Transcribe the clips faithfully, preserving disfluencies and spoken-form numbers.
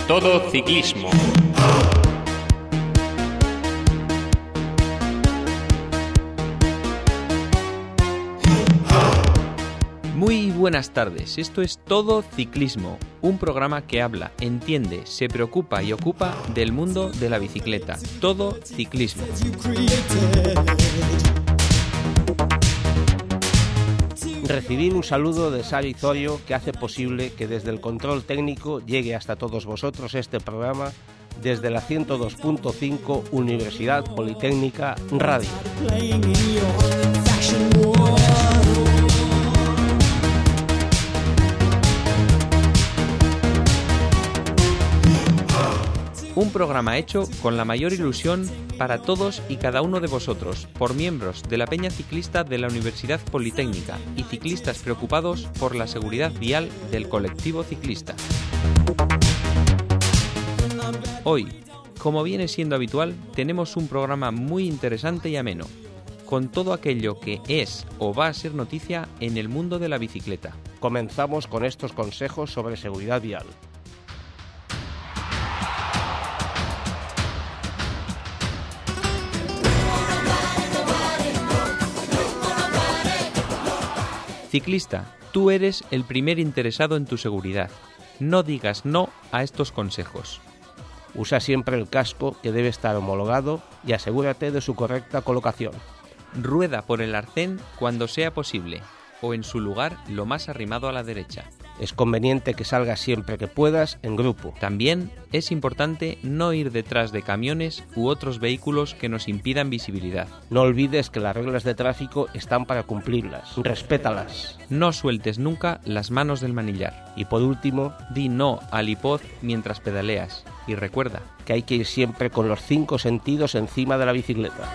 Todo Ciclismo. Muy buenas tardes, esto es Todo Ciclismo, un programa que habla, entiende, se preocupa y ocupa del mundo de la bicicleta. Todo Ciclismo. Recibir un saludo de Sari Zorio, que hace posible que desde el control técnico llegue hasta todos vosotros este programa desde la ciento dos punto cinco Universidad Politécnica Radio. Un programa hecho con la mayor ilusión para todos y cada uno de vosotros, por miembros de la Peña Ciclista de la Universidad Politécnica y ciclistas preocupados por la seguridad vial del colectivo ciclista. Hoy, como viene siendo habitual, tenemos un programa muy interesante y ameno, con todo aquello que es o va a ser noticia en el mundo de la bicicleta. Comenzamos con estos consejos sobre seguridad vial. Ciclista, tú eres el primer interesado en tu seguridad. No digas no a estos consejos. Usa siempre el casco, que debe estar homologado, y asegúrate de su correcta colocación. Rueda por el arcén cuando sea posible, o en su lugar lo más arrimado a la derecha. Es conveniente que salgas siempre que puedas en grupo. También es importante no ir detrás de camiones u otros vehículos que nos impidan visibilidad. No olvides que las reglas de tráfico están para cumplirlas. Respétalas. No sueltes nunca las manos del manillar. Y por último, di no al hipoz mientras pedaleas. Y recuerda que hay que ir siempre con los cinco sentidos encima de la bicicleta.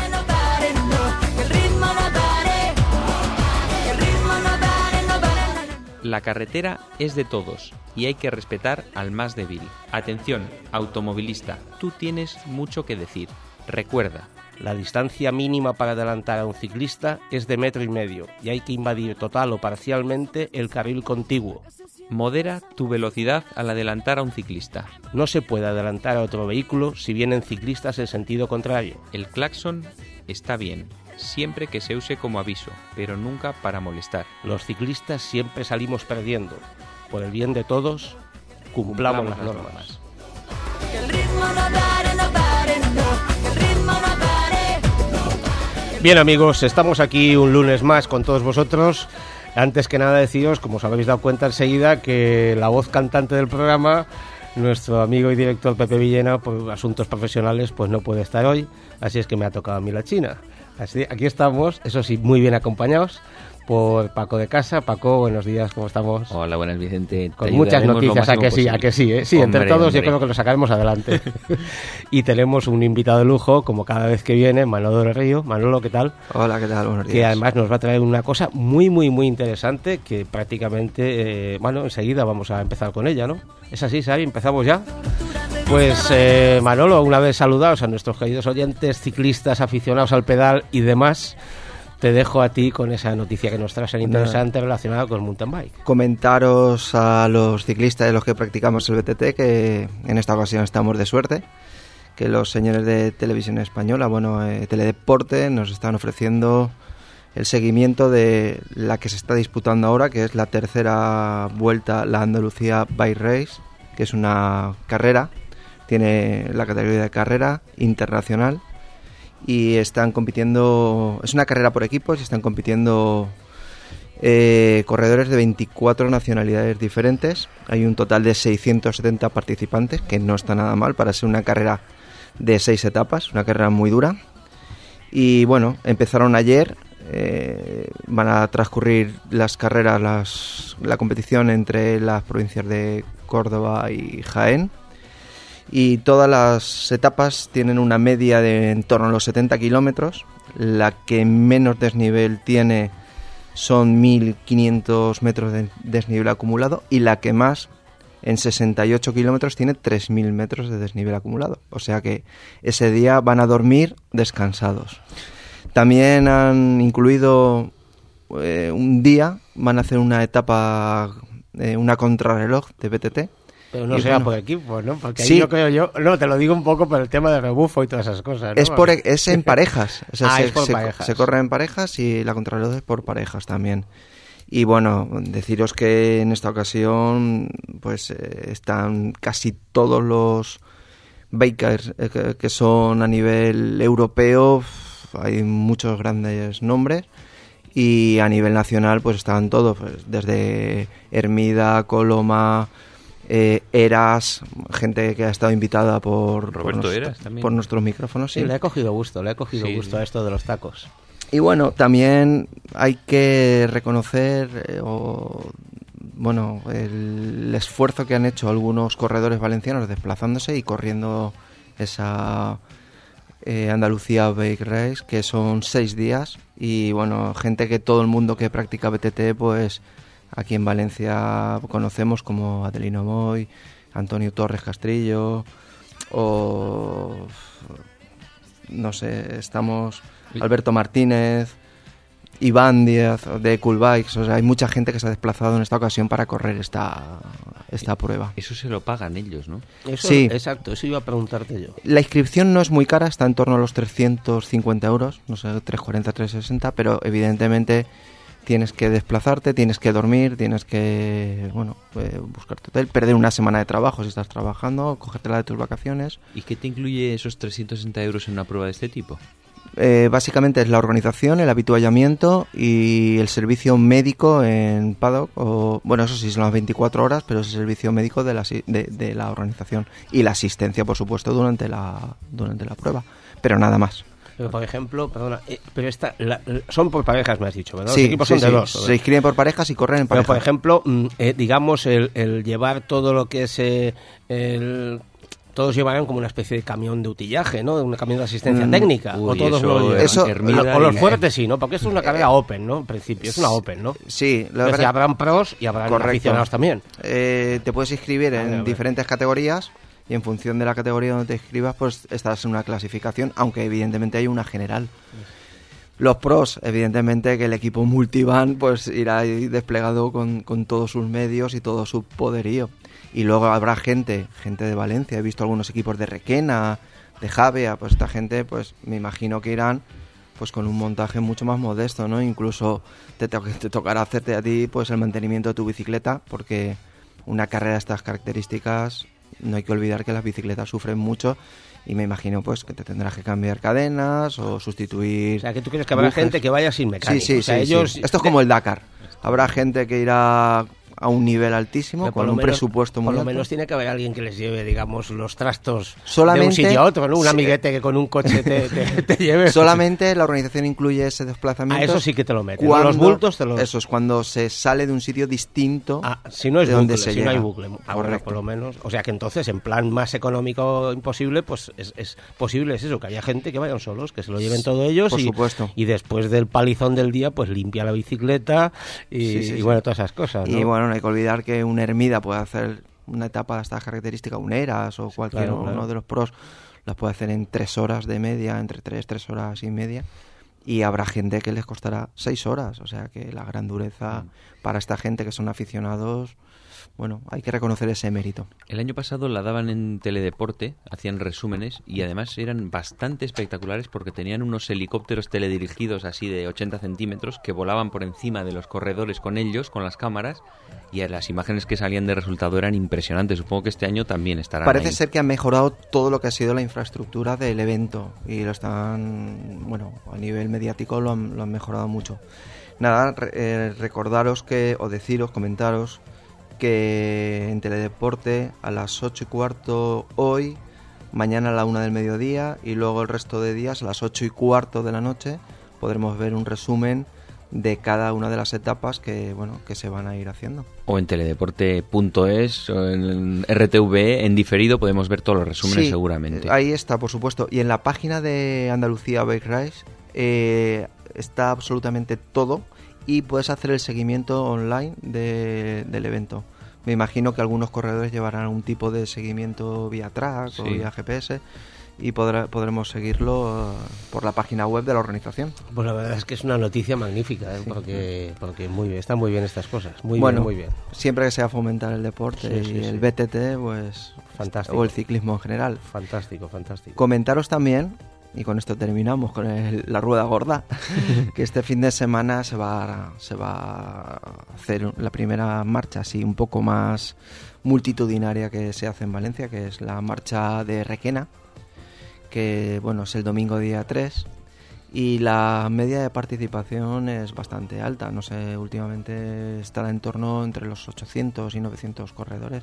La carretera es de todos y hay que respetar al más débil. Atención, automovilista, tú tienes mucho que decir. Recuerda, la distancia mínima para adelantar a un ciclista es de metro y medio y hay que invadir total o parcialmente el carril contiguo. Modera tu velocidad al adelantar a un ciclista. No se puede adelantar a otro vehículo si vienen ciclistas en sentido contrario. El claxon está bien, siempre que se use como aviso, pero nunca para molestar. Los ciclistas siempre salimos perdiendo. Por el bien de todos, cumplamos, cumplamos las, las normas. normas. Que el ritmo no pare, no pare, no, que el ritmo no pare. Bien, amigos, estamos aquí un lunes más con todos vosotros. Antes que nada deciros, como os habéis dado cuenta enseguida, que la voz cantante del programa, nuestro amigo y director Pepe Villena, por asuntos profesionales, pues no puede estar hoy, así es que me ha tocado a mí la china. Así, aquí estamos, eso sí, muy bien acompañados por Paco de Casa. Paco, buenos días, ¿cómo estamos? Hola, buenas, Vicente. Con muchas noticias, a que sí, a que sí, ¿eh? Sí, hombre, entre todos hombre. Yo creo que lo sacaremos adelante. Y tenemos un invitado de lujo, como cada vez que viene, Manolo del Río. Manolo, ¿qué tal? Hola, ¿qué tal? Buenos días. Que además nos va a traer una cosa muy, muy, muy interesante, que prácticamente, eh, bueno, enseguida vamos a empezar con ella, ¿no? ¿Es así, Sari? ¿Empezamos ya? Pues eh, Manolo, una vez saludados a nuestros queridos oyentes, ciclistas, aficionados al pedal y demás, te dejo a ti con esa noticia que nos traes tan interesante relacionada con el mountain bike. Comentaros a los ciclistas de los que practicamos el B T T que en esta ocasión estamos de suerte, que los señores de Televisión Española, bueno, eh, Teledeporte, nos están ofreciendo el seguimiento de la que se está disputando ahora, que es la tercera vuelta, la Andalucía Bike Race, que es una carrera, tiene la categoría de carrera internacional y están compitiendo, es una carrera por equipos y están compitiendo eh, corredores de veinticuatro nacionalidades diferentes. Hay un total de seiscientos setenta participantes, que no está nada mal para ser una carrera de seis etapas, una carrera muy dura. Y bueno, empezaron ayer, eh, van a transcurrir las carreras, las, la competición entre las provincias de Córdoba y Jaén. Y todas las etapas tienen una media de en torno a los setenta kilómetros. La que menos desnivel tiene son mil quinientos metros de desnivel acumulado y la que más, en sesenta y ocho kilómetros, tiene tres mil metros de desnivel acumulado. O sea que ese día van a dormir descansados. También han incluido eh, un día, van a hacer una etapa, eh, una contrarreloj de B T T. Pero no y sea bueno, por equipo, ¿no? Porque ahí sí. yo creo yo... No, te lo digo un poco por el tema de rebufo y todas esas cosas, ¿no? Es, por, es en parejas. O sea, ah, se, es por se, parejas. Se corre en parejas y la contrarreloj es por parejas también. Y bueno, deciros que en esta ocasión pues eh, están casi todos los bakers eh, que, que son a nivel europeo. Hay muchos grandes nombres. Y a nivel nacional pues estaban todos, pues, desde Hermida, Coloma, eh, Eras, gente que ha estado invitada por, Roberto por, Eras, también. por nuestros micrófonos. Sí, Sí, le he cogido gusto, le he cogido Sí, gusto sí. a esto de los tacos. Y bueno, también hay que reconocer eh, o, bueno, el esfuerzo que han hecho algunos corredores valencianos desplazándose y corriendo esa eh, Andalucía Bike Race, que son seis días. Y bueno, gente que todo el mundo que practica B T T, pues aquí en Valencia conocemos, como Adelino Moy, Antonio Torres Castrillo, o no sé, estamos Alberto Martínez, Iván Díaz de Cool Bikes. O sea, hay mucha gente que se ha desplazado en esta ocasión para correr esta, esta prueba. Eso se lo pagan ellos, ¿no? Eso, Sí. Exacto, eso iba a preguntarte yo. La inscripción no es muy cara, está en torno a los trescientos cincuenta euros, no sé, trescientos cuarenta, trescientos sesenta, pero evidentemente tienes que desplazarte, tienes que dormir, tienes que, bueno, eh, buscarte hotel, perder una semana de trabajo si estás trabajando, cogértela de tus vacaciones. ¿Y qué te incluye esos trescientos sesenta euros en una prueba de este tipo? Eh, básicamente es la organización, el habituallamiento y el servicio médico en paddock, o, bueno, eso sí son las veinticuatro horas, pero es el servicio médico de la, asi- de, de la organización y la asistencia, por supuesto, durante la, durante la prueba, pero nada más. Pero, por ejemplo, perdona, eh, pero esta, la, la- son por parejas, me has dicho, ¿verdad? Sí, Los equipos sí, son de sí. dos. Se inscriben por parejas y corren en Pero, pareja. por ejemplo, mm, eh, digamos, el, el llevar todo lo que es eh, el... Todos llevarán como una especie de camión de utillaje, ¿no? Un camión de asistencia Mm, técnica. uy, o todos eso, lo llevan. eso- Hermida o los y- fuertes sí, ¿no? Porque esto es una carrera open, ¿no? En principio, es una open, ¿no? Sí, la Entonces, verdad- habrán pros y habrán Correcto. aficionados también. Eh, te puedes inscribir A ver, a en ver. diferentes categorías y en función de la categoría donde te inscribas, pues estarás en una clasificación, aunque evidentemente hay una general. Los pros, evidentemente que el equipo multivan pues irá ahí desplegado con, con todos sus medios y todo su poderío. Y luego habrá gente, gente de Valencia, he visto algunos equipos de Requena, de Javea, pues esta gente pues me imagino que irán pues con un montaje mucho más modesto, ¿no? Incluso te, to- te tocará hacerte a ti pues el mantenimiento de tu bicicleta, porque una carrera de estas características no hay que olvidar que las bicicletas sufren mucho y me imagino pues que te tendrás que cambiar cadenas o sustituir. O sea, que tú crees que habrá bujes. gente que vaya sin mecánico. Sí, sí, o sea, sí, ellos... sí. Esto es como el Dakar. Habrá gente que irá a un nivel altísimo, Pero por con lo un menos- presupuesto muy Por lo alto. menos tiene que haber alguien que les lleve, digamos, los trastos de Solamente- un sitio a otro, ¿no? Un sí. amiguete que con un coche te, te, te lleve. Solamente la organización incluye ese desplazamiento. Ah, eso sí que te lo meten. ¿no? Cuando, Los bultos te los... Eso es cuando se sale de un sitio distinto. Ah, si no es de bucle, donde se si no hay llega. bucle. Ah, bueno, Correcto. por lo menos. O sea que entonces, en plan más económico imposible, pues es, es posible es eso, que haya gente que vayan solos, que se lo lleven todo ellos Por y, supuesto. y después del palizón del día, pues limpia la bicicleta y, Sí, sí, y sí. bueno, todas esas cosas, ¿no? Y bueno, no hay que olvidar que un Hermida puede hacer una etapa de estas características, un Eras o cualquier claro, uno claro. de los pros, las puede hacer en tres horas de media, entre tres, tres horas y media. Y habrá gente que les costará seis horas. O sea que la gran dureza Mm. para esta gente que son aficionados, bueno, hay que reconocer ese mérito. El año pasado la daban en Teledeporte, hacían resúmenes y además eran bastante espectaculares porque tenían unos helicópteros teledirigidos así de ochenta centímetros que volaban por encima de los corredores con ellos, con las cámaras, y las imágenes que salían de resultado eran impresionantes. Supongo que este año también estarán Parece ahí. ser que han mejorado todo lo que ha sido la infraestructura del evento y lo están, bueno, a nivel mediático lo han, lo han mejorado mucho. Nada, re- eh, recordaros que, o deciros, comentaros que en Teledeporte a las ocho y cuarto hoy, mañana a la una del mediodía y luego el resto de días a las ocho y cuarto de la noche podremos ver un resumen de cada una de las etapas que, bueno, que se van a ir haciendo. O en teledeporte punto es o en R T V en diferido podemos ver todos los resúmenes Sí, seguramente. eh, ahí está, por supuesto. Y en la página de Andalucía Bike Race eh, está absolutamente todo y puedes hacer el seguimiento online de- del evento. Me imagino que algunos corredores llevarán un tipo de seguimiento vía track o Sí. vía G P S y podrá, podremos seguirlo uh, por la página web de la organización. Pues la verdad es que es una noticia magnífica, ¿eh? sí. porque porque muy bien, están muy bien estas cosas, muy bueno, bien, muy bien. Siempre que sea fomentar el deporte sí, y sí, el sí. B T T, pues fantástico. O el ciclismo en general. Fantástico, fantástico. Comentaros también, y con esto terminamos con el, la rueda gorda, que este fin de semana se va se va a hacer la primera marcha así un poco más multitudinaria que se hace en Valencia, que es la marcha de Requena, que bueno, es el domingo día tres, y la media de participación es bastante alta, no sé, últimamente estará en torno entre los ochocientos y novecientos corredores.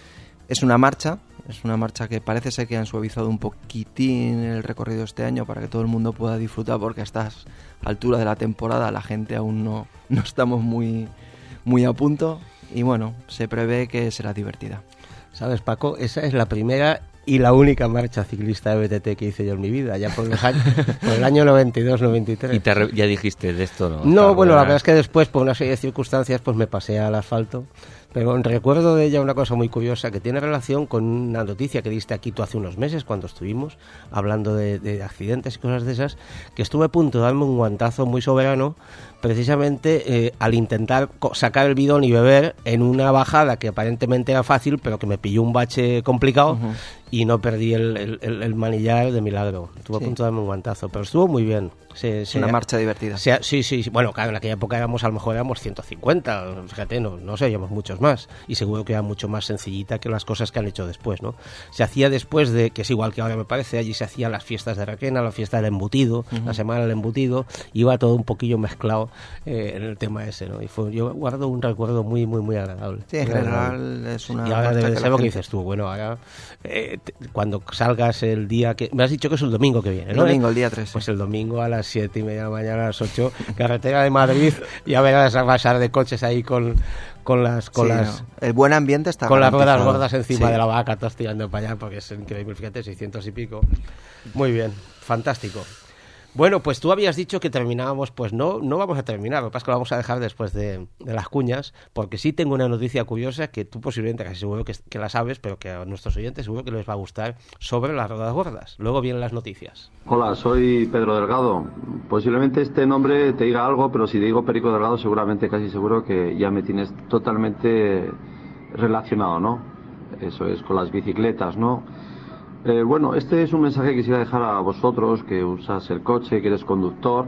Es una marcha, es una marcha que parece ser que han suavizado un poquitín el recorrido este año para que todo el mundo pueda disfrutar, porque a estas alturas de la temporada la gente aún no, no estamos muy, muy a punto, y bueno, se prevé que será divertida. ¿Sabes, Paco? Esa es la primera y la única marcha ciclista de B T T que hice yo en mi vida, ya por, los años, por el año noventa y dos noventa y tres. Y te re- ya dijiste de esto, ¿no? No, bueno, la verdad es que después, por una serie de circunstancias, pues me pasé al asfalto. Pero recuerdo de ella una cosa muy curiosa que tiene relación con una noticia que diste aquí tú hace unos meses cuando estuvimos hablando de, de accidentes y cosas de esas, que estuve a punto de darme un guantazo muy soberano precisamente eh, al intentar sacar el bidón y beber en una bajada que aparentemente era fácil, pero que me pilló un bache complicado. Uh-huh. Y no perdí el, el, el manillar de milagro. Estuve sí. a punto de darme un guantazo, pero estuvo muy bien. Se, se, una marcha divertida. Se, sí, sí, sí. Bueno, claro, en aquella época éramos, a lo mejor éramos ciento cincuenta, fíjate, no, no sé, éramos muchos más. Y seguro que era mucho más sencillita que las cosas que han hecho después, ¿no? Se hacía después de, que es igual que ahora me parece, allí se hacían las fiestas de Requena, la fiesta del embutido, uh-huh. la semana del embutido, iba todo un poquillo mezclado eh, en el tema ese, ¿no? Y fue, yo guardo un recuerdo muy, muy, muy agradable. Sí, en general es una... Y ahora debe de ser lo que dices tú, bueno, ahora eh, te, cuando salgas el día que... Me has dicho que es el domingo que viene, ¿no? El domingo, el día tres. Pues el domingo a las siete y media de la mañana, a las ocho, carretera de Madrid, ya verás a pasar de coches ahí con, con las... Con sí, las no. El buen ambiente está con las ruedas gordas encima sí. de la vaca, todos tirando para allá, porque es increíble, fíjate, seiscientos y pico. Muy bien, fantástico. Bueno, pues tú habías dicho que terminábamos, pues no no vamos a terminar, lo que pasa es que lo vamos a dejar después de, de las cuñas, porque sí tengo una noticia curiosa que tú posiblemente casi seguro que, que la sabes, pero que a nuestros oyentes seguro que les va a gustar, sobre las ruedas gordas. Luego vienen las noticias. Hola, soy Pedro Delgado. Posiblemente este nombre te diga algo, pero si te digo Perico Delgado seguramente casi seguro que ya me tienes totalmente relacionado, ¿no? Eso es, con las bicicletas, ¿no? Eh, bueno, este es un mensaje que quisiera dejar a vosotros, que usas el coche, que eres conductor,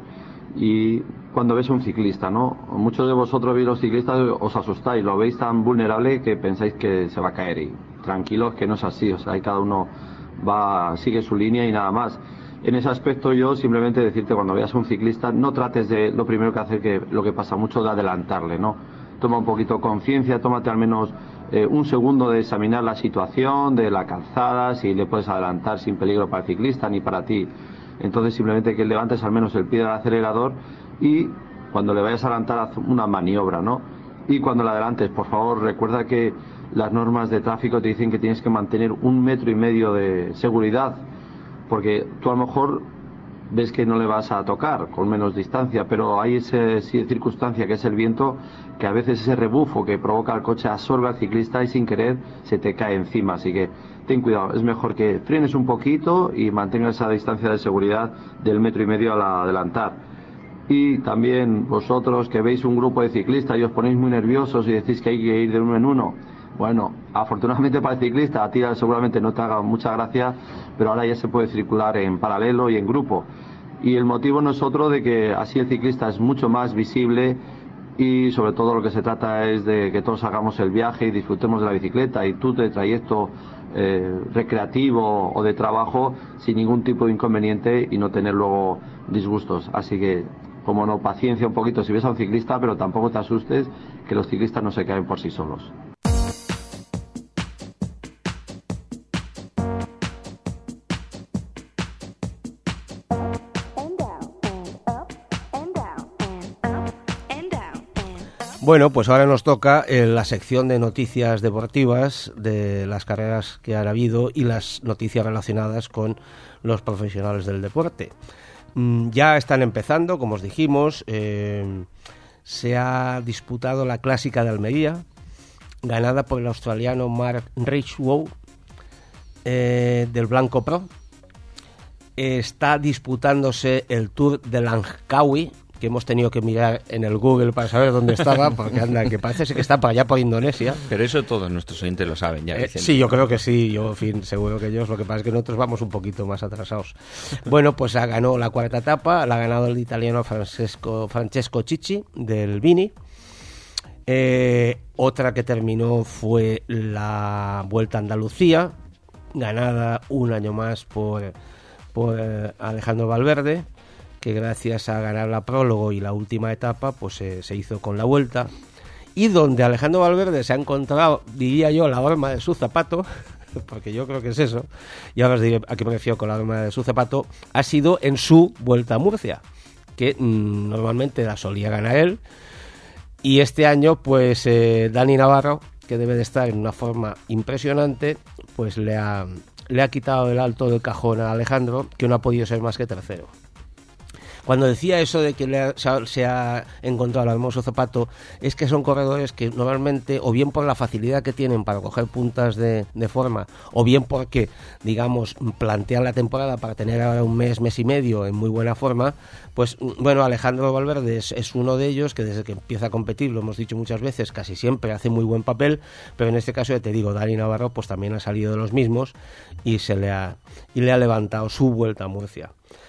y cuando ves a un ciclista, ¿no? Muchos de vosotros veis los ciclistas, os asustáis, lo veis tan vulnerable que pensáis que se va a caer, y tranquilos que no es así, o sea, ahí cada uno va, sigue su línea y nada más. En ese aspecto yo simplemente decirte, cuando veas a un ciclista, no trates de, lo primero que hacer, que lo que pasa mucho, de adelantarle, ¿no? Toma un poquito conciencia, tómate al menos eh, un segundo de examinar la situación de la calzada, si le puedes adelantar sin peligro para el ciclista ni para ti. Entonces simplemente que levantes al menos el pie del acelerador y cuando le vayas a adelantar haz una maniobra, ¿no? Y cuando le adelantes, por favor, recuerda que las normas de tráfico te dicen que tienes que mantener un metro y medio de seguridad, porque tú a lo mejor ves que no le vas a tocar con menos distancia, pero hay esa circunstancia que es el viento, que a veces ese rebufo que provoca el coche absorbe al ciclista y sin querer se te cae encima, así que ten cuidado, es mejor que frenes un poquito y mantengas esa distancia de seguridad del metro y medio al adelantar. Y también vosotros que veis un grupo de ciclistas y os ponéis muy nerviosos y decís que hay que ir de uno en uno, bueno, afortunadamente para el ciclista, a ti seguramente no te haga mucha gracia, pero ahora ya se puede circular en paralelo y en grupo. Y el motivo no es otro de que así el ciclista es mucho más visible y sobre todo lo que se trata es de que todos hagamos el viaje y disfrutemos de la bicicleta y tú de trayecto eh, recreativo o de trabajo sin ningún tipo de inconveniente y no tener luego disgustos. Así que, como no, paciencia un poquito si ves a un ciclista, pero tampoco te asustes, que los ciclistas no se caen por sí solos. Bueno, pues ahora nos toca eh, la sección de noticias deportivas de las carreras que han habido y las noticias relacionadas con los profesionales del deporte. Mm, ya están empezando, como os dijimos, eh, se ha disputado la Clásica de Almería, ganada por el australiano Mark Renshaw eh, del Blanco Pro. está disputándose el Tour de Langkawi, que hemos tenido que mirar en el Google para saber dónde estaba, porque anda, que parece que está por allá por Indonesia. Pero eso todos nuestros oyentes lo saben ya. Eh, sí, yo creo que sí, yo, en fin, seguro que ellos, lo que pasa es que nosotros vamos un poquito más atrasados. Bueno, pues ganó la cuarta etapa, la ha ganado el italiano Francesco, Francesco Cicci, del Bini. Eh, otra que terminó fue la Vuelta a Andalucía, ganada un año más por, por eh, Alejandro Valverde, que gracias a ganar la prólogo y la última etapa, pues eh, se hizo con la Vuelta, y donde Alejandro Valverde se ha encontrado, diría yo, la horma de su zapato, porque yo creo que es eso, y ahora os diré a qué me refiero con la horma de su zapato, ha sido en su Vuelta a Murcia, que mmm, normalmente la solía ganar él, y este año, pues eh, Dani Navarro, que debe de estar en una forma impresionante, pues le ha, le ha quitado el alto del cajón a Alejandro, que no ha podido ser más que tercero. Cuando decía eso de que le ha, se, ha, se ha encontrado el hermoso zapato, es que son corredores que normalmente, o bien por la facilidad que tienen para coger puntas de, de forma, o bien porque, digamos, plantean la temporada para tener ahora un mes, mes y medio en muy buena forma, pues bueno, Alejandro Valverde es, es uno de ellos que desde que empieza a competir, lo hemos dicho muchas veces, casi siempre hace muy buen papel, pero en este caso, ya te digo, Dani Navarro pues también ha salido de los mismos y se le ha, y le ha levantado su Vuelta a Murcia.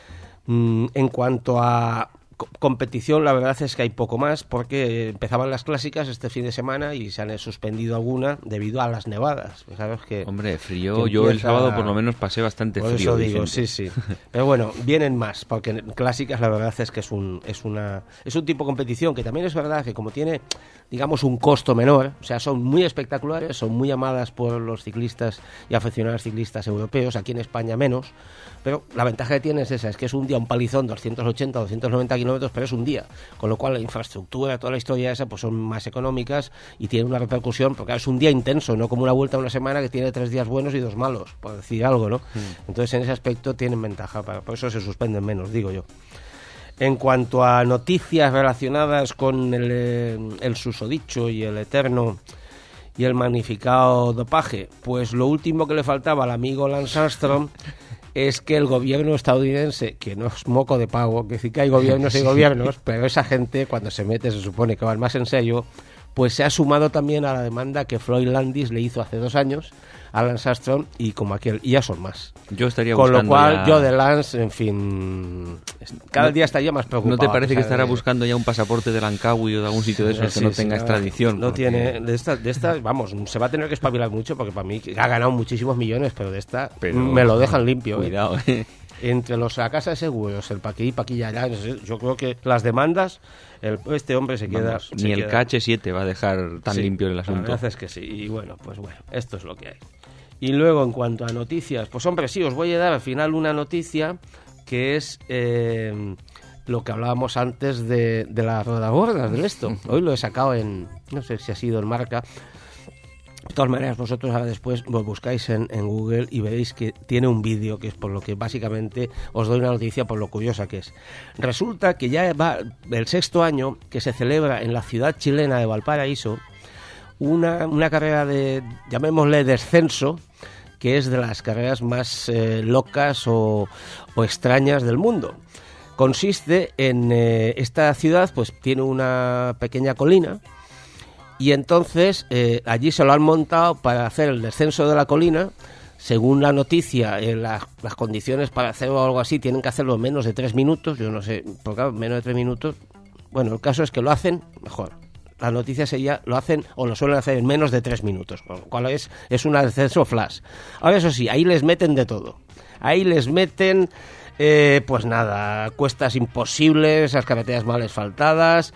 En cuanto a competición, la verdad es que hay poco más, porque empezaban las clásicas este fin de semana y se han suspendido alguna debido a las nevadas. ¿Sabes que, Hombre, frío, que yo el sábado por lo menos pasé bastante por frío. Por eso digo, sí, sí. Pero bueno, vienen más, porque en clásicas la verdad es que es un, es una, es un tipo de competición que también es verdad que como tiene, digamos, un costo menor, o sea, son muy espectaculares, son muy amadas por los ciclistas y aficionados ciclistas europeos, aquí en España menos, pero la ventaja que tiene es esa, es que es un día un palizón, doscientos ochenta, doscientos noventa kilómetros, pero es un día, con lo cual la infraestructura, toda la historia esa, pues son más económicas y tiene una repercusión, porque es un día intenso, no como una vuelta a una semana que tiene tres días buenos y dos malos, por decir algo, ¿no? Mm. Entonces en ese aspecto tienen ventaja, por eso se suspenden menos, digo yo. En cuanto a noticias relacionadas con el, el susodicho y el eterno y el magnificado dopaje, pues lo último que le faltaba al amigo Lance Armstrong es que el gobierno estadounidense, que no es moco de pavo, que sí que hay gobiernos y gobiernos, pero esa gente cuando se mete se supone que van más en serio, pues se ha sumado también a la demanda que Floyd Landis le hizo hace dos años a Lance Armstrong y como aquel, y ya son más. Yo estaría Con buscando lo cual, ya... yo de Lance, en fin, cada no, día estaría más preocupado. ¿No te parece que estará de... buscando ya un pasaporte de Langkawi o de algún sitio de esos sí, que no sí, tenga sí, extradición? No porque... tiene, de esta, de esta, vamos, se va a tener que espabilar mucho porque para mí ha ganado muchísimos millones, pero de esta pero, me lo dejan limpio. Cuidado, eh. eh. Entre los a casa de seguros, el paquí, paquilla, ya, yo creo que las demandas, el, este hombre se queda... Vamos, se ni queda... el K H siete va a dejar tan sí, limpio el asunto. La verdad es que sí, y bueno, pues bueno, esto es lo que hay. Y luego, en cuanto a noticias, pues hombre, sí, os voy a dar al final una noticia que es eh, lo que hablábamos antes de, de las rodagordas del esto. Hoy lo he sacado en, no sé si ha sido en Marca. De todas maneras, vosotros ahora después lo buscáis en, en Google y veréis que tiene un vídeo, que es por lo que básicamente os doy una noticia por lo curiosa que es. Resulta que ya va el sexto año que se celebra en la ciudad chilena de Valparaíso una, una carrera de, llamémosle descenso, que es de las carreras más eh, locas o, o extrañas del mundo. Consiste en eh, esta ciudad, pues tiene una pequeña colina. Y entonces eh, allí se lo han montado para hacer el descenso de la colina. Según la noticia, eh, la, las condiciones para hacerlo algo así tienen que hacerlo en menos de tres minutos. Yo no sé, porque claro, menos de tres minutos. Bueno, el caso es que lo hacen mejor. La noticia sería, lo hacen o lo suelen hacer en menos de tres minutos, con lo cual es, es un descenso flash. Ahora eso sí, ahí les meten de todo. Ahí les meten, eh, pues nada, cuestas imposibles, esas carreteras mal asfaltadas,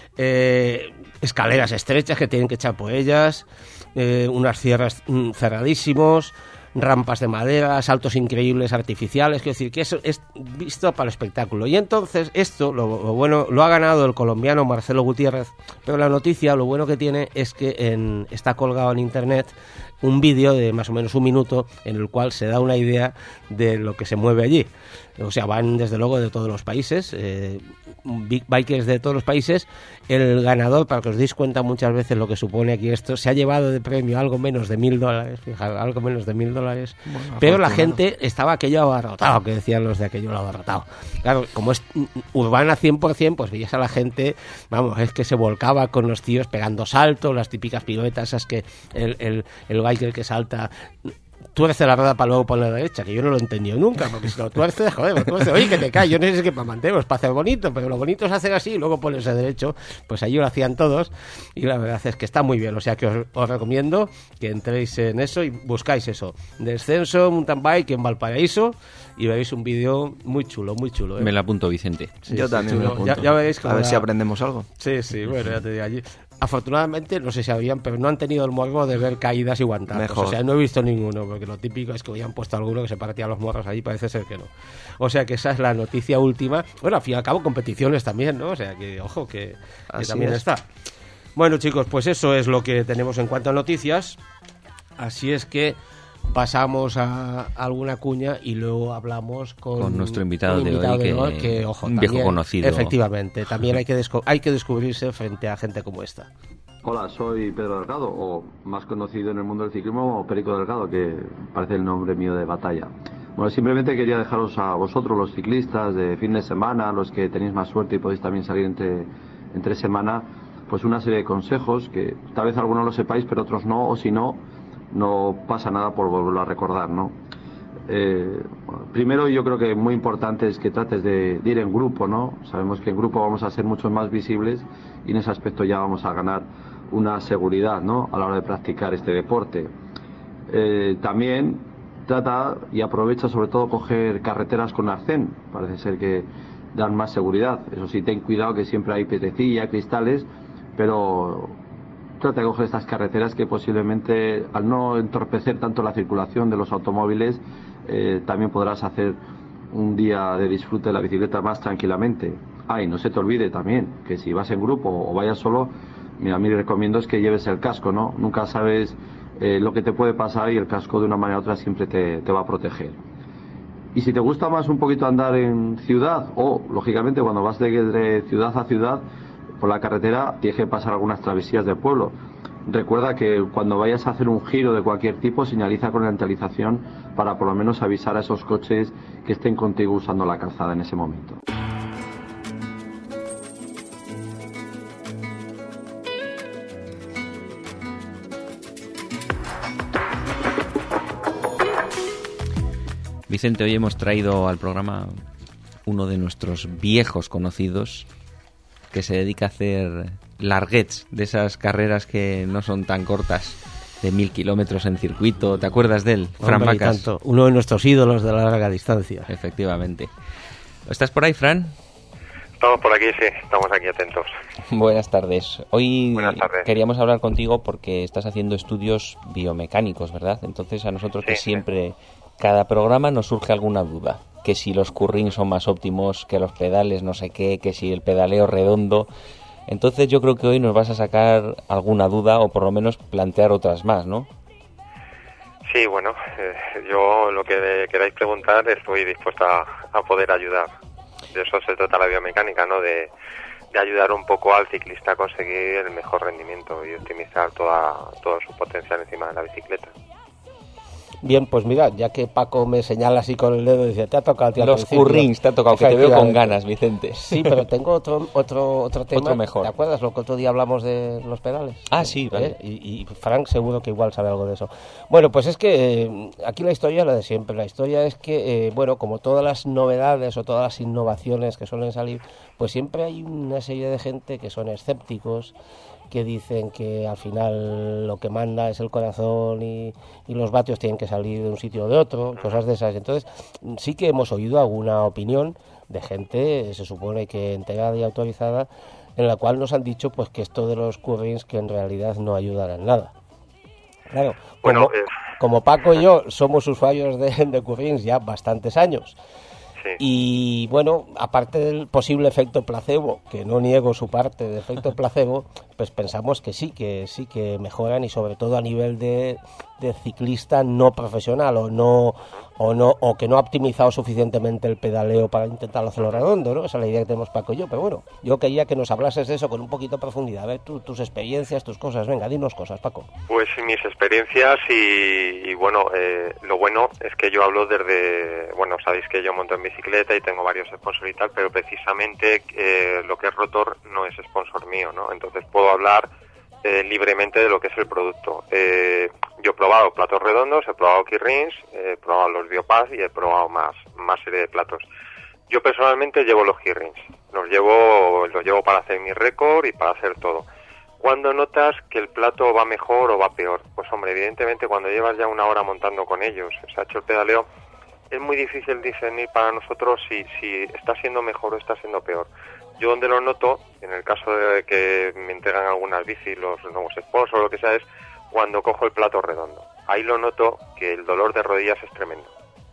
eh... escaleras estrechas que tienen que echar por ellas, eh, unas sierras mm, cerradísimos, rampas de madera, saltos increíbles artificiales, quiero decir que eso es visto para el espectáculo. Y entonces esto, lo, lo bueno, lo ha ganado el colombiano Marcelo Gutiérrez, pero la noticia, lo bueno que tiene es que en, está colgado en internet un vídeo de más o menos un minuto en el cual se da una idea de lo que se mueve allí. O sea, van desde luego de todos los países, eh, big bikers de todos los países. El ganador, para que os deis cuenta muchas veces lo que supone aquí esto, se ha llevado de premio algo menos de mil dólares, fijaros, algo menos de mil dólares. Bueno, pero la afortunado. gente estaba aquello abarrotado, que decían los de aquello abarrotado. Claro, como es urbana cien por ciento, pues veías a la gente, vamos, es que se volcaba con los tíos pegando saltos, las típicas piruetas, esas que el, el, el biker que salta... tuerce la rueda para luego poner la derecha, que yo no lo he entendido nunca, porque si lo tuerces, joder, lo tuerces, oye, que te cae, yo no sé si es que para mantenerlo, es para hacer bonito, pero lo bonito es hacer así y luego ponerse derecho, pues allí lo hacían todos, y la verdad es que está muy bien, o sea que os, os recomiendo que entréis en eso y buscáis eso, descenso, mountain bike en Valparaíso, y veréis un vídeo muy chulo, muy chulo. ¿eh? Me lo apunto, Vicente. Sí, Yo sí, también me lo chulo. apunto. Ya, ya veréis A ver la... si aprendemos algo. Sí, sí, bueno, ya te digo, allí... Afortunadamente, no sé si habían, pero no han tenido el morbo de ver caídas y guantazos. Mejor. O sea, no he visto ninguno, porque lo típico es que habían puesto alguno que se partía los morros allí, parece ser que no. O sea, que esa es la noticia última. Bueno, al fin y al cabo, competiciones también, ¿no? O sea, que, ojo, que, que Así también es. está. Bueno, chicos, pues eso es lo que tenemos en cuanto a noticias. Así es que pasamos a alguna cuña y luego hablamos con, Con nuestro invitado con de invitado hoy, que- honor, que, ojo, un viejo también, conocido. Efectivamente, también hay que, desco- hay que descubrirse frente a gente como esta. Hola, soy Pedro Delgado, o más conocido en el mundo del ciclismo como Perico Delgado, que parece el nombre mío de batalla. Bueno, simplemente quería dejaros a vosotros, los ciclistas de fin de semana, los que tenéis más suerte y podéis también salir entre, entre semana, pues una serie de consejos que tal vez algunos lo sepáis, pero otros no, o si no, no pasa nada por volverlo a recordar, ¿no? Eh, bueno, primero, yo creo que muy importante es que trates de, de ir en grupo, ¿no? Sabemos que en grupo vamos a ser mucho más visibles y en ese aspecto ya vamos a ganar una seguridad, ¿no? A la hora de practicar este deporte. Eh, también trata y aprovecha sobre todo coger carreteras con arcén, parece ser que dan más seguridad. Eso sí, ten cuidado que siempre hay piedrecilla, cristales, pero trata de coger estas carreteras que posiblemente, al no entorpecer tanto la circulación de los automóviles, eh, también podrás hacer un día de disfrute de la bicicleta más tranquilamente. Ah, y no se te olvide también que si vas en grupo o vayas solo, mira, mi recomiendo es que lleves el casco, ¿no? Nunca sabes eh, lo que te puede pasar y el casco de una manera u otra siempre te, te va a proteger. Y si te gusta más un poquito andar en ciudad, o lógicamente cuando vas de, de ciudad a ciudad por la carretera, tienes que pasar algunas travesías del pueblo. Recuerda que cuando vayas a hacer un giro de cualquier tipo, señaliza con la antalización para por lo menos avisar a esos coches que estén contigo usando la calzada en ese momento. Vicente, hoy hemos traído al programa uno de nuestros viejos conocidos que se dedica a hacer larguets, de esas carreras que no son tan cortas, de mil kilómetros en circuito. ¿Te acuerdas de él? Fran Hombre, y Vacas. tanto. Uno de nuestros ídolos de la larga distancia. Efectivamente. ¿Estás por ahí, Fran? Estamos por aquí, sí, estamos aquí atentos. Buenas tardes. Hoy Buenas tardes. queríamos hablar contigo porque estás haciendo estudios biomecánicos, ¿verdad? Entonces a nosotros Sí, que sí. siempre, cada programa nos surge alguna duda. Que si los currings son más óptimos, que los pedales no sé qué, que si el pedaleo redondo. Entonces yo creo que hoy nos vas a sacar alguna duda o por lo menos plantear otras más, ¿no? Sí, bueno, eh, yo lo que queráis preguntar estoy dispuesta a, a poder ayudar. De eso se trata la biomecánica, ¿no? De, de ayudar un poco al ciclista a conseguir el mejor rendimiento y optimizar toda, todo su potencial encima de la bicicleta. Bien, pues mira, ya que Paco me señala así con el dedo y dice, te ha tocado a ti al Los principio". currings te ha tocado, que te veo con Efectivamente. ganas, Vicente. Sí, pero tengo otro otro otro tema. Otro mejor. ¿Te acuerdas lo que otro día hablamos de los pedales? Ah, sí, vale. ¿Eh? Y, y Frank seguro que igual sabe algo de eso. Bueno, pues es que eh, aquí la historia es la de siempre. La historia es que, eh, bueno, como todas las novedades o todas las innovaciones que suelen salir, pues siempre hay una serie de gente que son escépticos, que dicen que al final lo que manda es el corazón y, y los vatios tienen que salir de un sitio o de otro, cosas de esas. Entonces, sí que hemos oído alguna opinión de gente, se supone que enterada y autorizada, en la cual nos han dicho pues que esto de los currings que en realidad no ayudará en nada. Claro, como, Bueno, eh, como Paco y yo somos usuarios de, de currings ya bastantes años, Sí. Y bueno, aparte del posible efecto placebo, que no niego su parte de efecto placebo, pues pensamos que sí, que sí que mejoran, y sobre todo a nivel de, de ciclista no profesional o no o no o que no ha optimizado suficientemente el pedaleo para intentarlo hacerlo redondo, ¿no? Esa es la idea que tenemos Paco y yo, pero bueno, yo quería que nos hablases de eso con un poquito de profundidad. A ver, tú, tus experiencias, tus cosas, venga, dinos cosas, Paco. Pues mis experiencias y, y bueno, eh, lo bueno es que yo hablo desde, bueno, sabéis que yo monto en bicicleta y tengo varios sponsors y tal, pero precisamente eh, lo que es Rotor no es sponsor mío, ¿no? Entonces puedo hablar eh, libremente de lo que es el producto. Eh, yo he probado platos redondos, he probado Keyrings, he probado los Biopass y he probado más, más serie de platos. Yo personalmente llevo los Keyrings, los llevo, los llevo para hacer mi récord y para hacer todo. ¿Cuándo notas que el plato va mejor o va peor? Pues hombre, evidentemente cuando llevas ya una hora montando con ellos, se ha hecho el pedaleo, es muy difícil discernir para nosotros si, si está siendo mejor o está siendo peor. Yo donde lo noto, en el caso de que me entregan algunas bicis, los nuevos sponsors o lo que sea, es cuando cojo el plato redondo. Ahí lo noto que el dolor de rodillas es tremendo.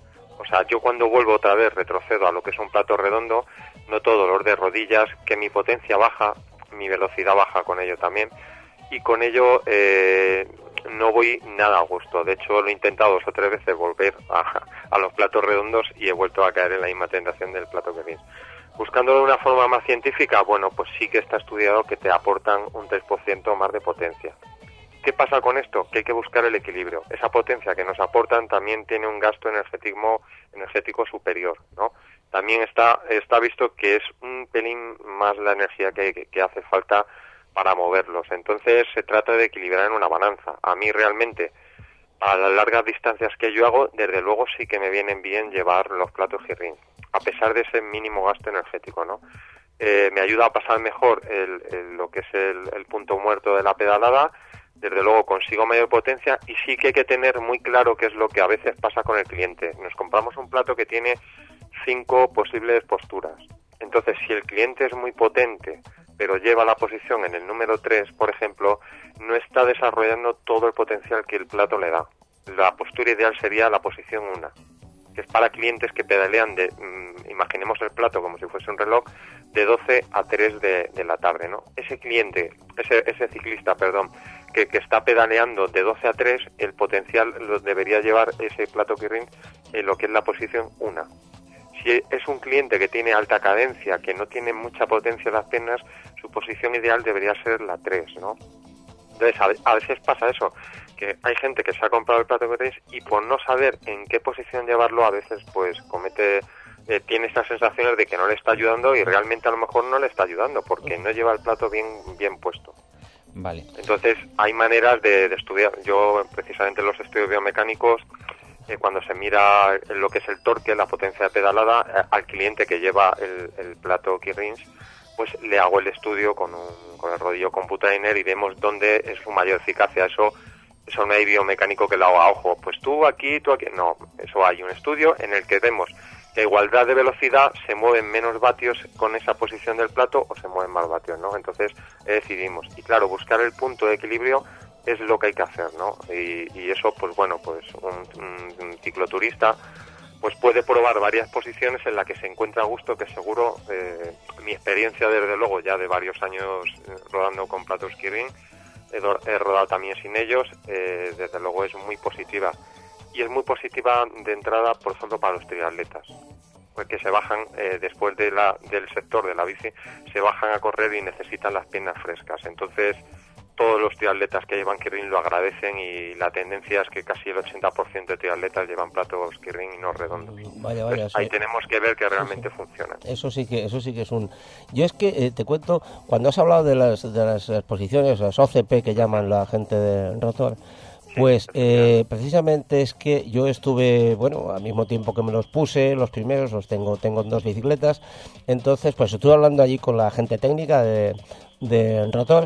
O sea, yo cuando vuelvo otra vez, retrocedo a lo que es un plato redondo, noto dolor de rodillas, que mi potencia baja, mi velocidad baja con ello también, y con ello eh, no voy nada a gusto. De hecho, lo he intentado dos o tres veces volver a, a los platos redondos y he vuelto a caer en la misma tentación del plato que tienes. Buscándolo de una forma más científica, bueno, pues sí que está estudiado que te aportan un tres por ciento más de potencia. ¿Qué pasa con esto? Que hay que buscar el equilibrio. Esa potencia que nos aportan también tiene un gasto energético, energético superior, ¿no? También está, está visto que es un pelín más la energía que, que, que hace falta para moverlos. Entonces se trata de equilibrar en una balanza. A mí realmente, a las largas distancias que yo hago, desde luego sí que me vienen bien llevar los platos Keyrings, a pesar de ese mínimo gasto energético, ¿no? Eh, me ayuda a pasar mejor el, el, lo que es el, el punto muerto de la pedalada. Desde luego consigo mayor potencia, y sí que hay que tener muy claro qué es lo que a veces pasa con el cliente. Nos compramos un plato que tiene cinco posibles posturas. Entonces, si el cliente es muy potente, pero lleva la posición en el número tres, por ejemplo, no está desarrollando todo el potencial que el plato le da. La postura ideal sería la posición uno, que es para clientes que pedalean de, mmm, imaginemos el plato como si fuese un reloj, de doce a tres de, de la tarde, ¿no? Ese cliente, ese, ese ciclista, perdón, que, que está pedaleando de doce a tres, el potencial lo debería llevar ese plato Keirin en lo que es la posición uno. Si es un cliente que tiene alta cadencia, que no tiene mucha potencia en las piernas, su posición ideal debería ser la tres, ¿no? Entonces, a, a veces pasa eso, que hay gente que se ha comprado el plato Keirin y por no saber en qué posición llevarlo, a veces pues comete, eh, tiene estas sensaciones de que no le está ayudando, y realmente a lo mejor no le está ayudando porque no lleva el plato bien, bien puesto. Vale. Entonces, hay maneras de, de estudiar. Yo, precisamente en los estudios biomecánicos, eh, cuando se mira lo que es el torque, la potencia de pedalada, eh, al cliente que lleva el, el plato Keyrings, pues le hago el estudio con, un, con el rodillo Computainer y vemos dónde es su mayor eficacia. Eso, eso no hay biomecánico que lo haga a ojo. Pues tú aquí, tú aquí. No, eso hay un estudio en el que vemos que a igualdad de velocidad se mueven menos vatios con esa posición del plato o se mueven más vatios, ¿no? Entonces eh, decidimos. Y claro, buscar el punto de equilibrio es lo que hay que hacer, ¿no? Y, y eso, pues bueno, pues un, un, un cicloturista pues puede probar varias posiciones en las que se encuentra a gusto, que seguro, eh, mi experiencia desde luego ya de varios años rodando con platos Keirin, he, do, he rodado también sin ellos, eh, desde luego es muy positiva. Y es muy positiva de entrada, por ejemplo, para los triatletas, porque se bajan eh, después de la, del sector de la bici, se bajan a correr y necesitan las piernas frescas. Entonces, todos los triatletas que llevan Keirin lo agradecen, y la tendencia es que casi el ochenta por ciento de triatletas llevan platos Keirin y no redondos. Vaya, vaya, Entonces, ahí sí. tenemos que ver que realmente sí, sí. funciona. Eso sí que eso sí que es un... Yo es que eh, te cuento, cuando has hablado de las, de las exposiciones, las O C P que llaman la gente de Rotor, pues eh, precisamente es que yo estuve, bueno, al mismo tiempo que me los puse, los primeros, los tengo tengo en dos bicicletas, entonces pues estuve hablando allí con la gente técnica de, de Rotor,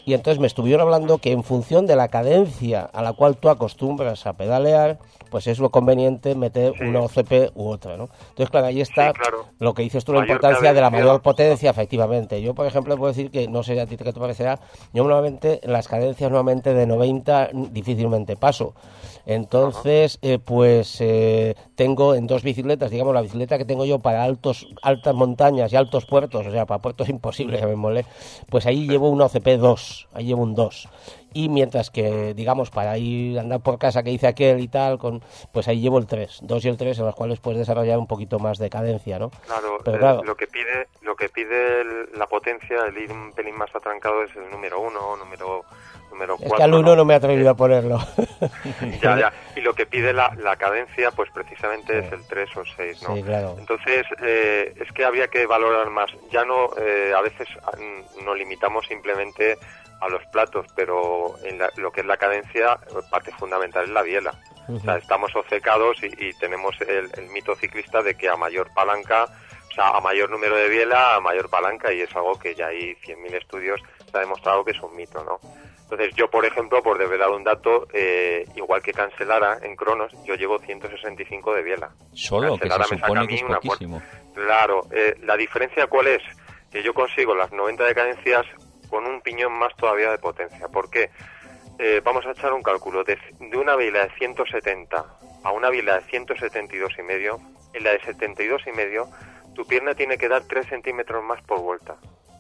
y entonces me estuvieron hablando que en función de la cadencia a la cual tú acostumbras a pedalear, pues es lo conveniente meter sí. una O C P u otra, ¿no? Entonces, claro, ahí está sí, claro. lo que dices tú, la mayor importancia cadencia. de la mayor potencia, efectivamente. Yo, por ejemplo, puedo decir que, no sé a ti qué te parecerá, yo normalmente, las cadencias normalmente de noventa difícilmente paso. Entonces, eh, pues eh, tengo en dos bicicletas, digamos, la bicicleta que tengo yo para altos altas montañas y altos puertos, o sea, para puertos imposibles, ya me molé, pues ahí llevo una O C P dos, ahí llevo un dos. Y mientras que, digamos, para ir a andar por casa que dice aquel y tal, con pues ahí llevo el tres, dos y el tres, en los cuales puedes desarrollar un poquito más de cadencia, ¿no? Claro, Pero, eh, claro lo que pide lo que pide el, la potencia, el ir un pelín más atrancado es el número uno, número número cuatro. Es que al uno no, no me he atrevido eh, a ponerlo. Ya, ya. Y lo que pide la, la cadencia, pues precisamente sí. es el tres o seis, ¿no? Sí, claro. Entonces, eh, es que habría que valorar más. Ya no, eh, a veces nos limitamos simplemente a los platos, pero en la, lo que es la cadencia, parte fundamental es la biela. Uh-huh. O sea, estamos obcecados y, y tenemos el, el mito ciclista de que a mayor palanca, o sea, a mayor número de biela, a mayor palanca, y es algo que ya hay cien mil estudios se ha demostrado que es un mito, ¿no? Entonces, yo, por ejemplo, por desvelar un dato, eh, igual que Cancellara en cronos, yo llevo ciento sesenta y cinco de biela. Solo, Cancellara que se supone que es poquísimo. Claro, eh, la diferencia ¿cuál es? Que yo consigo las noventa de cadencias con un piñón más todavía de potencia. ¿Por qué? Eh, vamos a echar un cálculo. De, de una biela de ciento setenta a una biela de ciento setenta y dos y medio, en la de setenta y dos y medio, tu pierna tiene que dar tres centímetros más por vuelta.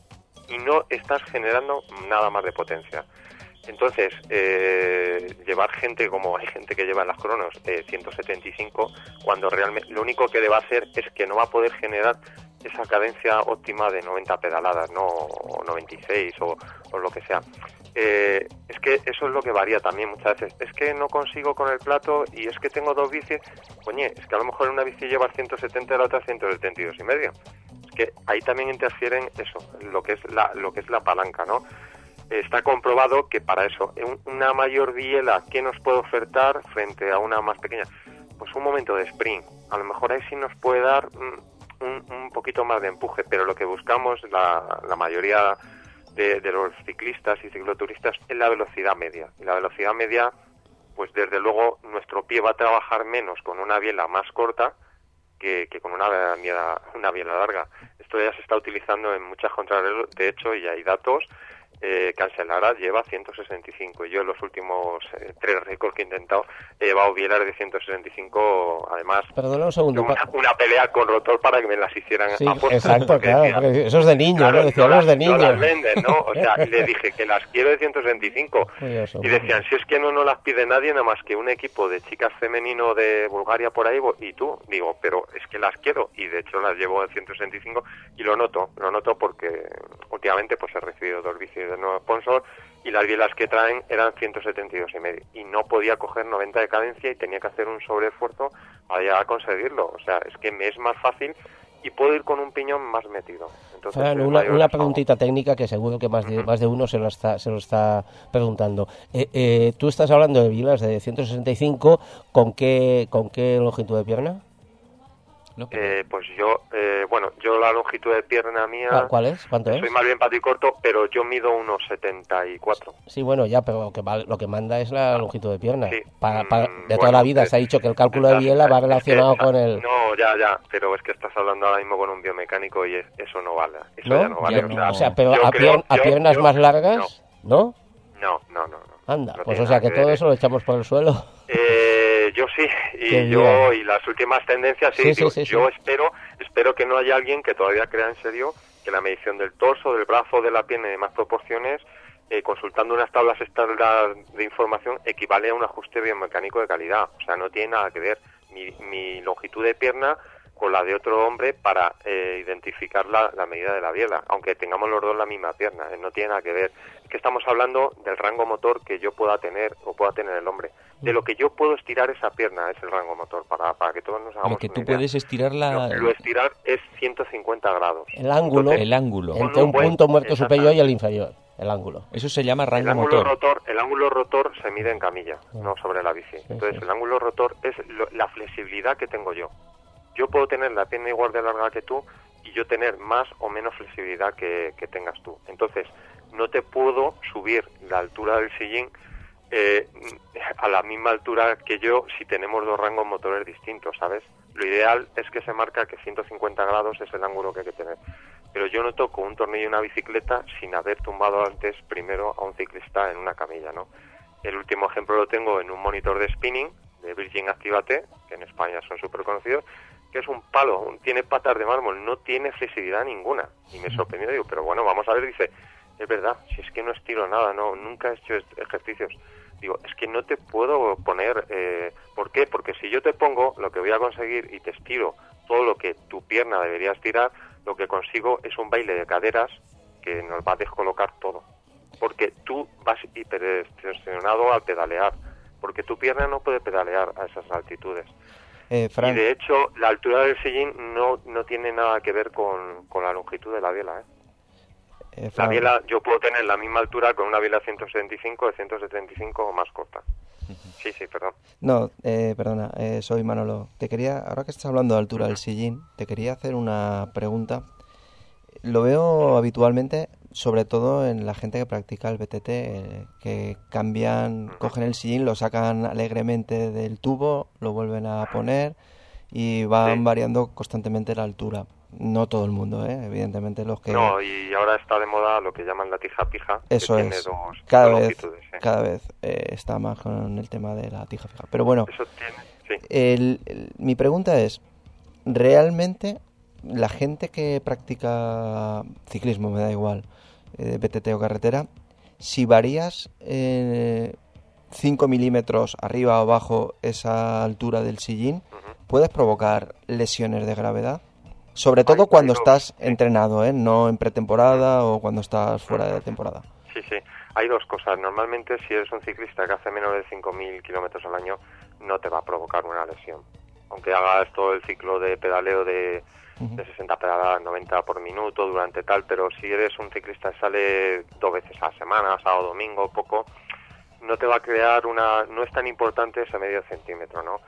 Y no estás generando nada más de potencia. Entonces, eh, llevar gente como hay gente que lleva en las cronos eh, ciento setenta y cinco, cuando realmente lo único que le va a hacer es que no va a poder generar esa cadencia óptima de noventa pedaladas, ¿no? O noventa y seis o, o lo que sea. Eh, es que eso es lo que varía también muchas veces. Es que no consigo con el plato y es que tengo dos bicis. Coñe, es que a lo mejor en una bici llevas ciento setenta y la otra ciento setenta y dos y medio. Es que ahí también interfieren eso, lo que es la, lo que es la palanca, ¿no? Está comprobado que para eso, una mayor biela, ¿qué nos puede ofertar frente a una más pequeña? Pues un momento de sprint. A lo mejor ahí sí nos puede dar un, un poquito más de empuje, pero lo que buscamos, la, la mayoría de, de los ciclistas y cicloturistas, es la velocidad media. Y la velocidad media, pues desde luego, nuestro pie va a trabajar menos con una biela más corta que, que con una biela, una biela larga. Esto ya se está utilizando en muchas contrarreloj, de hecho, y hay datos. Eh, Cancellara lleva ciento sesenta y cinco y yo en los últimos eh, tres récords que he intentado he llevado bielas de ciento sesenta y cinco, además perdona un segundo una, una pelea con rotor para que me las hicieran sí, a posta, exacto, claro, decía, eso es de niño, claro, ¿no? Decía, no es de niño, no las venden, ¿no? O sea, le dije que las quiero de ciento sesenta y cinco Curioso, y decían, si es que no, no las pide nadie nada más que un equipo de chicas femenino de Bulgaria por ahí, y tú, digo, pero es que las quiero, y de hecho las llevo en ciento sesenta y cinco y lo noto, lo noto porque últimamente pues he recibido dos bicis de nuevo sponsor y las bielas que traen eran ciento setenta y dos y medio y no podía coger noventa de cadencia y tenía que hacer un sobreesfuerzo para llegar a conseguirlo. O sea, es que me es más fácil y puedo ir con un piñón más metido. Entonces, Fran, una, una preguntita técnica que seguro que más de, uh-huh. más de uno se lo está, se lo está preguntando. Eh, eh, tú estás hablando de bielas de ciento sesenta y cinco, ¿con qué, con qué longitud de pierna? No, eh, pues yo, eh, bueno, yo la longitud de pierna mía... ¿Cuál es? ¿Cuánto es? Soy más bien paticorto, pero yo mido unos setenta y cuatro. Sí, bueno, ya, pero lo que, va, lo que manda es la longitud de pierna. Sí. Para, para, de bueno, toda la vida se ha dicho que el cálculo de biela va relacionado es que, con el... No, ya, ya, pero es que estás hablando ahora mismo con un biomecánico y es, eso no vale. Eso ¿No? ya no vale. Yo, o, sea, o sea, pero a, creo, pier, a yo, piernas yo, más largas, ¿no? No, no, no. no. Anda, no pues o sea que todo eso lo echamos por el suelo. Eh, yo sí, y Qué yo bien. y las últimas tendencias sí, sí, digo, sí, sí yo sí. espero espero que no haya alguien que todavía crea en serio que la medición del torso, del brazo, de la pierna y de más proporciones, eh, consultando unas tablas estándar de información, equivale a un ajuste biomecánico de calidad. O sea, no tiene nada que ver mi, mi longitud de pierna con la de otro hombre para eh, identificar la, la medida de la biela, aunque tengamos los dos la misma pierna, eh, no tiene nada que ver. Es que estamos hablando del rango motor que yo pueda tener o pueda tener el hombre. De lo que yo puedo estirar esa pierna es el rango motor, para, para que todos nos hagamos lo que tú una idea. puedes estirar la... Lo, lo estirar es ciento cincuenta grados. El ángulo, Entonces, el ángulo. entre un punto muerto superior y el inferior, el ángulo. Eso se llama rango el ángulo motor. rotor. El ángulo rotor se mide en camilla, sí. no sobre la bici. Sí, Entonces, sí. el ángulo rotor es lo, la flexibilidad que tengo yo. Yo puedo tener la pierna igual de larga que tú y yo tener más o menos flexibilidad que, que tengas tú. Entonces, no te puedo subir la altura del sillín eh, a la misma altura que yo si tenemos dos rangos motores distintos, ¿sabes? Lo ideal es que se marca que ciento cincuenta grados es el ángulo que hay que tener. Pero yo no toco un tornillo y una bicicleta sin haber tumbado antes primero a un ciclista en una camilla, ¿no? El último ejemplo lo tengo en un monitor de spinning de Virgin Activate, que en España son súper conocidos, que es un palo, un, tiene patas de mármol, no tiene flexibilidad ninguna. Y me sorprendió, digo, pero bueno, vamos a ver, dice, es verdad, si es que no estiro nada, no, nunca he hecho ejercicios. Digo, es que no te puedo poner, eh, ¿por qué? Porque si yo te pongo, lo que voy a conseguir y te estiro todo lo que tu pierna debería estirar, lo que consigo es un baile de caderas que nos va a descolocar todo. Porque tú vas hiperextensionado al pedalear, porque tu pierna no puede pedalear a esas altitudes. Eh, Fran... Y de hecho, la altura del sillín no, no tiene nada que ver con, con la longitud de la biela, ¿eh? Eh, Fran... La biela, yo puedo tener la misma altura con una biela ciento setenta y cinco, de ciento setenta y cinco o más corta. Sí, sí, perdón. No, eh, perdona, eh, soy Manolo. Te quería, ahora que estás hablando de altura del sillín, te quería hacer una pregunta. Lo veo habitualmente, sobre todo en la gente que practica el B T T, eh, que cambian, cogen el sillín, lo sacan alegremente del tubo, lo vuelven a poner y van sí. variando constantemente la altura. No todo el mundo, ¿eh? Evidentemente los que... No, y ahora está de moda lo que llaman la tija pija. Eso que es. Tiene dos, cada, dos vez, longitudes, ¿eh? cada vez eh, está más con el tema de la tija fija. Pero bueno, Eso tiene, sí. el, el, mi pregunta es, ¿realmente la gente que practica ciclismo, me da igual, eh, B T T o carretera, si varías eh, cinco milímetros arriba o abajo esa altura del sillín, uh-huh. puedes provocar lesiones de gravedad? Sobre todo hay, cuando hay dos, estás sí. entrenado, ¿eh? No en pretemporada o cuando estás fuera de temporada. Sí, sí. Hay dos cosas. Normalmente, si eres un ciclista que hace menos de cinco mil kilómetros al año, no te va a provocar una lesión. Aunque hagas todo el ciclo de pedaleo de, uh-huh. de sesenta pedaladas, noventa por minuto durante tal, pero si eres un ciclista que sale dos veces a la semana, sábado, domingo, poco, no te va a crear una... No es tan importante ese medio centímetro, ¿no?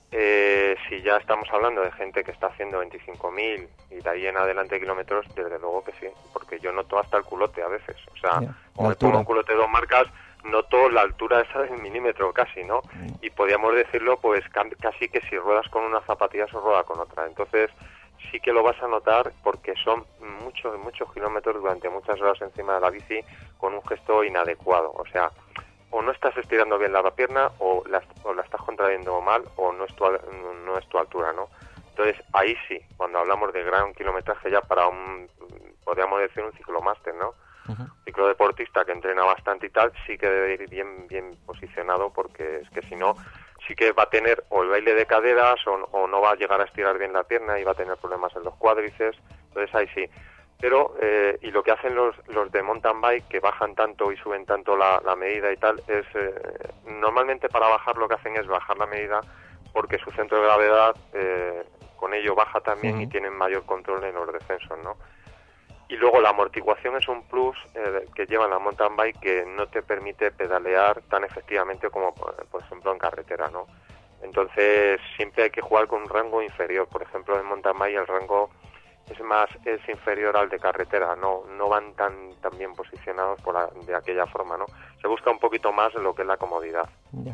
Eh, si ya estamos hablando de gente que está haciendo veinticinco mil y de ahí en adelante kilómetros, desde luego que sí, porque yo noto hasta el culote a veces, o sea, yeah, como me pongo un culote de dos marcas, noto la altura esa de un milímetro casi, ¿no? Mm. Y podríamos decirlo, pues casi que si ruedas con una zapatilla se rueda con otra, entonces sí que lo vas a notar porque son muchos, muchos kilómetros durante muchas horas encima de la bici con un gesto inadecuado, o sea, o no estás estirando bien la pierna o la, o la estás contrayendo mal o no es tu, no es tu altura, ¿no? Entonces ahí sí, cuando hablamos de gran kilometraje ya para un, podríamos decir un ciclomáster, ¿no? Uh-huh. Ciclodeportista que entrena bastante y tal, sí que debe ir bien bien posicionado porque es que si no, sí que va a tener o el baile de caderas o, o no va a llegar a estirar bien la pierna y va a tener problemas en los cuádriceps, entonces ahí sí. Pero, eh, y lo que hacen los, los de mountain bike, que bajan tanto y suben tanto la, la medida y tal, es, eh, normalmente para bajar lo que hacen es bajar la medida porque su centro de gravedad eh, con ello baja también uh-huh. y tienen mayor control en los descensos, ¿no? Y luego la amortiguación es un plus eh, que lleva la mountain bike que no te permite pedalear tan efectivamente como, por, por ejemplo, en carretera, ¿no? Entonces, siempre hay que jugar con un rango inferior. Por ejemplo, en mountain bike el rango es más es inferior al de carretera, no no van tan tan bien posicionados por la, de aquella forma, ¿no? Se busca un poquito más lo que es la comodidad. Ya.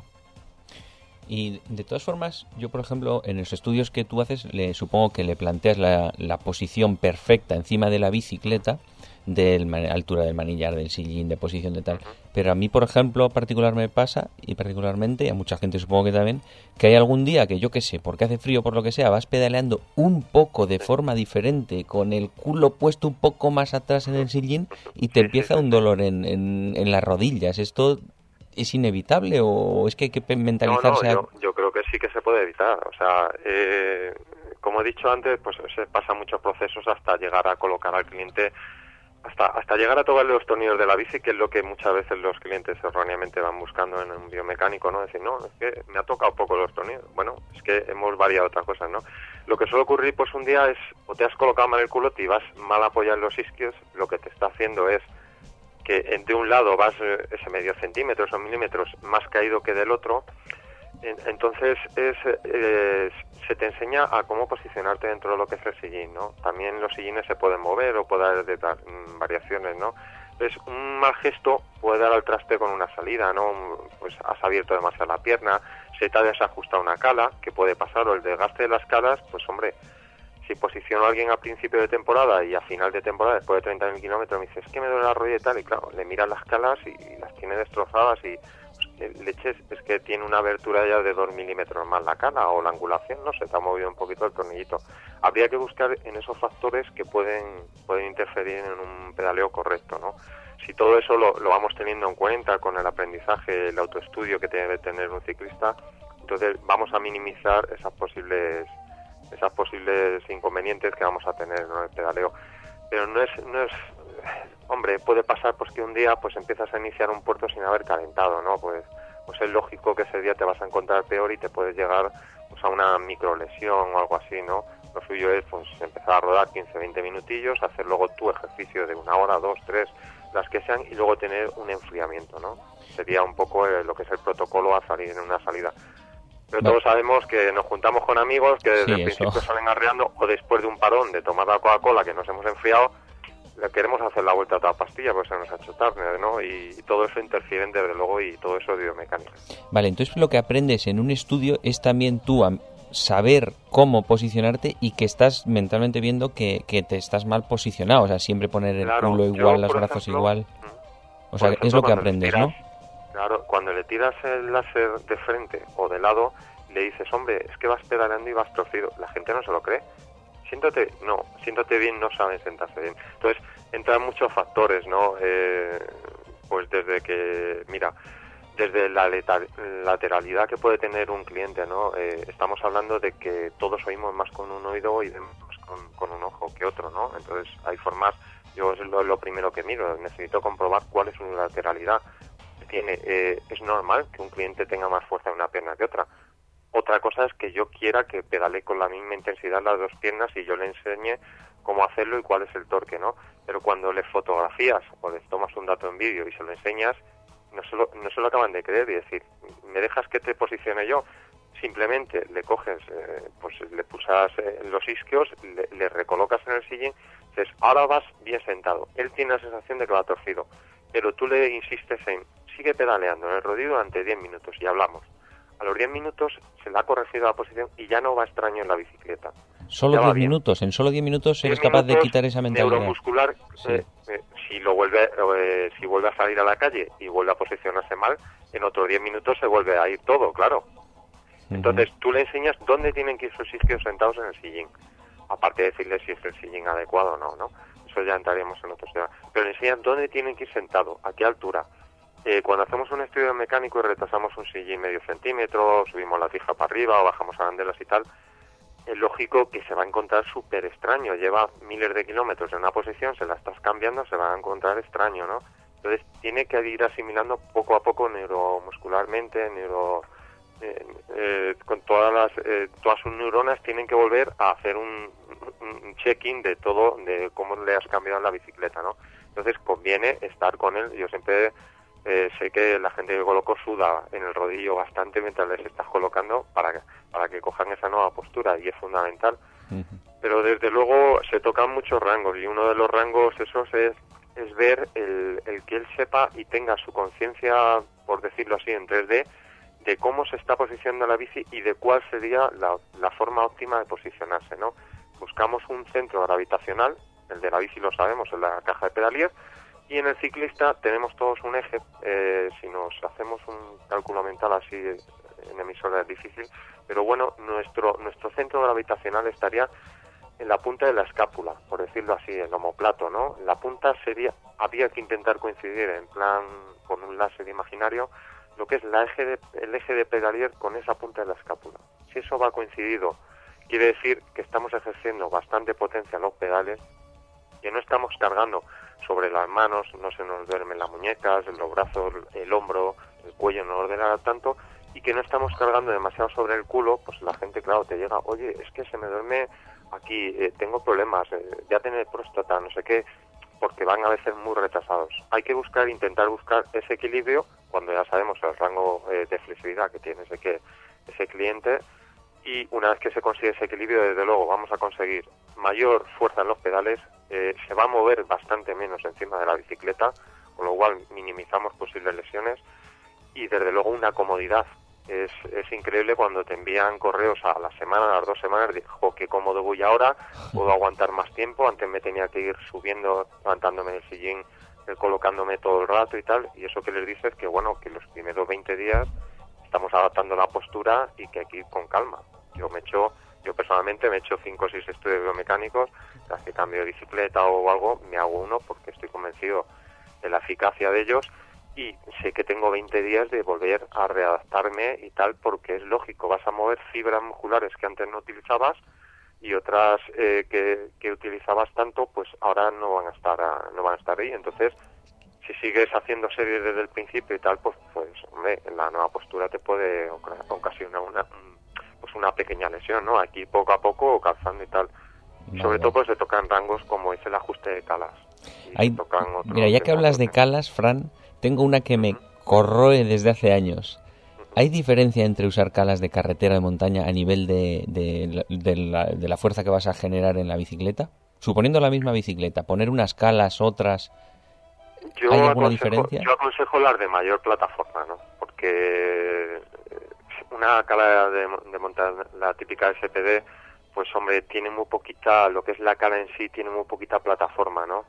Y de todas formas, yo por ejemplo, en los estudios que tú haces, le supongo que le planteas la, la posición perfecta encima de la bicicleta, de la altura del manillar, del sillín, de posición de tal. Pero a mí, por ejemplo, particular me pasa, y particularmente, y a mucha gente supongo que también, que hay algún día que yo qué sé, porque hace frío, por lo que sea, vas pedaleando un poco de forma diferente, con el culo puesto un poco más atrás en el sillín, y te empieza un dolor en, en, en las rodillas. ¿Esto es inevitable o es que hay que mentalizarse? No, no, yo, yo creo que sí que se puede evitar. O sea, eh, como he dicho antes, pues se pasa muchos procesos hasta llegar a colocar al cliente hasta hasta llegar a tocar los tornillos de la bici, que es lo que muchas veces los clientes erróneamente van buscando en un biomecánico, ¿no? Decir, no, es que me ha tocado poco los tornillos. Bueno, es que hemos variado otras cosas, ¿no? Lo que suele ocurrir, pues un día es, o te has colocado mal el culote y vas mal apoyado en los isquios, lo que te está haciendo es que de un lado vas ese medio centímetro, esos milímetros más caído que del otro. Entonces es, eh, se te enseña a cómo posicionarte dentro de lo que es el sillín, ¿no? También los sillines se pueden mover o puede haber de, variaciones, ¿no? Entonces, un mal gesto puede dar al traste con una salida, ¿no? Pues has abierto demasiado la pierna, se te ha desajustado una cala, que puede pasar, o el desgaste de las calas, pues hombre, si posiciono a alguien a principio de temporada y a final de temporada, después de treinta mil kilómetros, me dice, es que me duele la rodilla y tal, y claro, le miras las calas y, y las tiene destrozadas y pues, leches, es que tiene una abertura ya de dos milímetros más la cala, o la angulación, no sé, te ha movido un poquito el tornillito. Habría que buscar en esos factores que pueden, pueden interferir en un pedaleo correcto, ¿no? Si todo eso lo, lo vamos teniendo en cuenta con el aprendizaje, el autoestudio que debe tener un ciclista, entonces vamos a minimizar esas posibles esas posibles inconvenientes que vamos a tener en el pedaleo. Pero no es, no es, hombre, puede pasar pues que un día pues empiezas a iniciar un puerto sin haber calentado, ¿no? Pues, pues es lógico que ese día te vas a encontrar peor y te puedes llegar pues a una microlesión o algo así, ¿no? Lo suyo es pues empezar a rodar quince, veinte minutillos, hacer luego tu ejercicio de una hora, dos, tres, las que sean, y luego tener un enfriamiento, ¿no? Sería un poco eh, lo que es el protocolo a salir en una salida. Pero vale. Todos sabemos que nos juntamos con amigos que desde Sí, el principio eso. salen arreando, o después de un parón de tomar la Coca-Cola que nos hemos enfriado, le queremos hacer la vuelta a toda pastilla porque se nos ha hecho tarde, ¿no? Y, y todo eso interfiere desde luego, y todo eso es biomecánica. Vale, entonces lo que aprendes en un estudio es también tú a saber cómo posicionarte y que estás mentalmente viendo que, que te estás mal posicionado, o sea, siempre poner el Claro, culo yo, igual, los por brazos ejemplo, igual. O sea, Por es lo que ejemplo, aprendes, cuando ¿no? le tiras- Claro, cuando le tiras el láser de frente o de lado, le dices, hombre, es que vas pedaleando y vas torcido. La gente no se lo cree. Siéntate, no, siéntate bien, no saben sentarse bien. Entonces, entran muchos factores, ¿no? Eh, pues desde que, mira, desde la letal- lateralidad que puede tener un cliente, ¿no? Eh, estamos hablando de que todos oímos más con un oído y vemos más con, con un ojo que otro, ¿no? Entonces, hay formas, yo es lo, lo primero que miro, necesito comprobar cuál es su lateralidad. Tiene, eh, es normal que un cliente tenga más fuerza en una pierna que otra. Otra cosa es que yo quiera que pedale con la misma intensidad las dos piernas y yo le enseñe cómo hacerlo y cuál es el torque, ¿no? Pero cuando le fotografías o le tomas un dato en vídeo y se lo enseñas, no se lo, no se lo acaban de creer y decir, ¿me dejas que te posicione yo? Simplemente le coges, eh, pues le pulsas eh, los isquios, le, le recolocas en el sillín, dices, ahora vas bien sentado. Él tiene la sensación de que va torcido, pero tú le insistes en, sigue pedaleando en el rodillo durante diez minutos y hablamos. A los diez minutos se le ha corregido la posición y ya no va extraño en la bicicleta. Solo Ya va diez bien. minutos, en solo diez minutos eres diez capaz de minutos quitar esa mentalidad. Neuromuscular, Sí. eh, eh, si lo vuelve, eh, si vuelve a salir a la calle y vuelve a posicionarse mal, en otros diez minutos se vuelve a ir todo, claro. Entonces tú le enseñas dónde tienen que ir sus isquios sentados en el sillín, aparte de decirle si es el sillín adecuado o no, ¿no? Eso ya entraremos en otros temas. Pero le enseñan dónde tienen que ir sentados, a qué altura. Eh, cuando hacemos un estudio mecánico y retrasamos un sillín medio centímetro, subimos la tija para arriba o bajamos arandelas y tal, es lógico que se va a encontrar súper extraño. Lleva miles de kilómetros en una posición, se la estás cambiando, se va a encontrar extraño, ¿no? Entonces tiene que ir asimilando poco a poco neuromuscularmente, neuro... Eh, eh, con todas las eh, todas sus neuronas tienen que volver a hacer un, un check-in de todo, de cómo le has cambiado la bicicleta, ¿no? Entonces conviene estar con él. Yo siempre eh, sé que la gente que coloco suda en el rodillo bastante mientras les estás colocando para que, para que cojan esa nueva postura, y es fundamental. Uh-huh. Pero desde luego se tocan muchos rangos, y uno de los rangos esos es, es ver el, el que él sepa y tenga su conciencia, por decirlo así, en tres D, de cómo se está posicionando la bici y de cuál sería la, la forma óptima de posicionarse, ¿no? Buscamos un centro gravitacional, el de la bici lo sabemos, en la caja de pedalier, y en el ciclista tenemos todos un eje. Eh, si nos hacemos un cálculo mental así en emisora es difícil, pero bueno, nuestro nuestro centro gravitacional estaría en la punta de la escápula, por decirlo así, el omoplato, ¿no? La punta sería, había que intentar coincidir en plan con un láser imaginario, lo que es la eje de, el eje de pedalier con esa punta de la escápula. Si eso va coincidido, quiere decir que estamos ejerciendo bastante potencia en los pedales, que no estamos cargando sobre las manos, no se nos duermen las muñecas, los brazos, el hombro, el cuello no ordena tanto, y que no estamos cargando demasiado sobre el culo. Pues la gente, claro, te llega, oye, es que se me duerme aquí, eh, tengo problemas, eh, ya tener próstata, no sé qué, porque van a veces muy retrasados. Hay que buscar, intentar buscar ese equilibrio cuando ya sabemos el rango eh, de flexibilidad que tiene ese, que, ese cliente, y una vez que se consigue ese equilibrio, desde luego vamos a conseguir mayor fuerza en los pedales, eh, se va a mover bastante menos encima de la bicicleta, con lo cual minimizamos posibles lesiones, y desde luego una comodidad. Es, es increíble cuando te envían correos a la semana, a las dos semanas, dijo qué cómodo voy ahora, puedo aguantar más tiempo, antes me tenía que ir subiendo, levantándome del sillín, eh, colocándome todo el rato y tal, y eso que les dices que bueno, que los primeros veinte días estamos adaptando la postura y que hay que ir con calma. Yo me echo, yo personalmente me echo cinco o seis estudios biomecánicos, cada vez que cambio de bicicleta o algo, me hago uno porque estoy convencido de la eficacia de ellos, y sé que tengo veinte días de volver a readaptarme y tal, porque es lógico, vas a mover fibras musculares que antes no utilizabas y otras eh, que, que utilizabas tanto, pues ahora no van a estar a, no van a estar ahí. Entonces, si sigues haciendo series desde el principio y tal, pues pues hombre, la nueva postura te puede ocasionar una pues una pequeña lesión, ¿no? Aquí poco a poco calzando y tal. Vale. Sobre todo pues se tocan rangos como es el ajuste de calas. Hay, mira, ya que hablas de calas, Fran, tengo una que me corroe desde hace años. ¿Hay diferencia entre usar calas de carretera de montaña a nivel de, de, de, la, de la fuerza que vas a generar en la bicicleta? Suponiendo la misma bicicleta, poner unas calas, otras... Yo ¿Hay alguna aconsejo, diferencia? Yo aconsejo las de mayor plataforma, ¿no? Porque una cala de, de montaña, la típica S P D, pues hombre, tiene muy poquita, lo que es la cala en sí, tiene muy poquita plataforma, ¿no?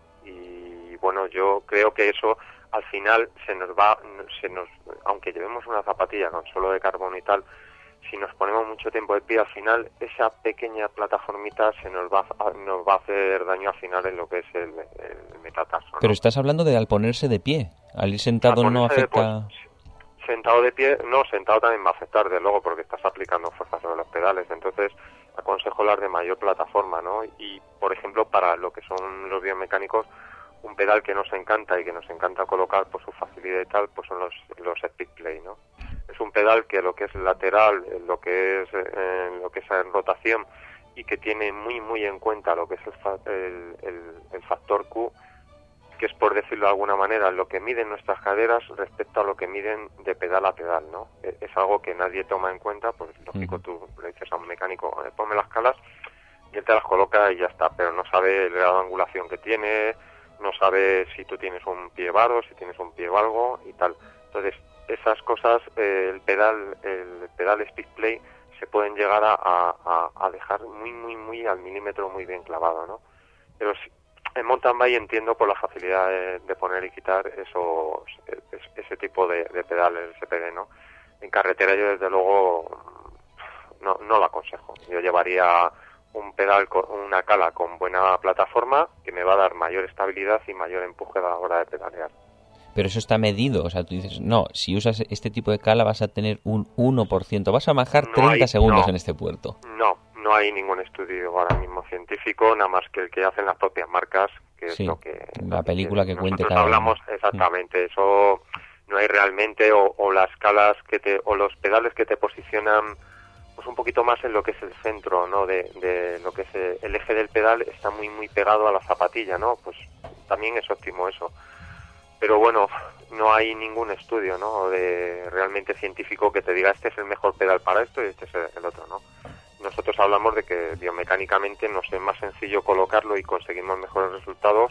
Y bueno, yo creo que eso... al final se nos va, se nos, aunque llevemos una zapatilla con suelo de carbono y tal, si nos ponemos mucho tiempo de pie, al final esa pequeña plataformita se nos va, nos va a hacer daño al final en lo que es el, el metatarso, ¿no? Pero estás hablando de al ponerse de pie, al ir sentado no afecta... De, pues, sentado de pie, no, sentado también va a afectar, de luego, porque estás aplicando fuerza sobre los pedales, entonces aconsejo las de mayor plataforma, ¿no? Y, por ejemplo, para lo que son los biomecánicos, un pedal que nos encanta y que nos encanta colocar por su facilidad y tal, pues son los los Speed Play, ¿no? Es un pedal que lo que es lateral, lo que es eh, lo que es en rotación, y que tiene muy muy en cuenta lo que es el, el, el, el factor Q, que es, por decirlo de alguna manera, lo que miden nuestras caderas respecto a lo que miden de pedal a pedal, ¿no? Es algo que nadie toma en cuenta, pues lógico, tú le dices a un mecánico, eh, ponme las calas, y él te las coloca y ya está, pero no sabe el grado de angulación que tiene, no sabe si tú tienes un pie varo, si tienes un pie valgo y tal. Entonces, esas cosas, eh, el pedal el pedal Speed Play se pueden llegar a, a, a dejar muy, muy, muy al milímetro, muy bien clavado, ¿no? Pero si, en mountain bike entiendo por la facilidad de, de poner y quitar esos ese tipo de, de pedales S P D, ¿no? En carretera yo, desde luego, no, no lo aconsejo. Yo llevaría un pedal con una cala con buena plataforma que me va a dar mayor estabilidad y mayor empuje a la hora de pedalear. Pero eso está medido, o sea, tú dices, no, si usas este tipo de cala vas a tener un uno por ciento, vas a bajar no treinta hay, segundos no, en este puerto. No, no hay ningún estudio ahora mismo científico, nada más que el que hacen las propias marcas, que sí, es lo que... la película que, que cuente cada hablamos uno. Exactamente, eso no hay realmente, o, o las calas que te, o los pedales que te posicionan pues un poquito más en lo que es el centro, ¿no? De, de lo que es el eje del pedal está muy muy pegado a la zapatilla, ¿no? Pues también es óptimo eso. Pero bueno, no hay ningún estudio, ¿no? De realmente científico que te diga este es el mejor pedal para esto y este es el otro, ¿no? Nosotros hablamos de que biomecánicamente nos es más sencillo colocarlo y conseguimos mejores resultados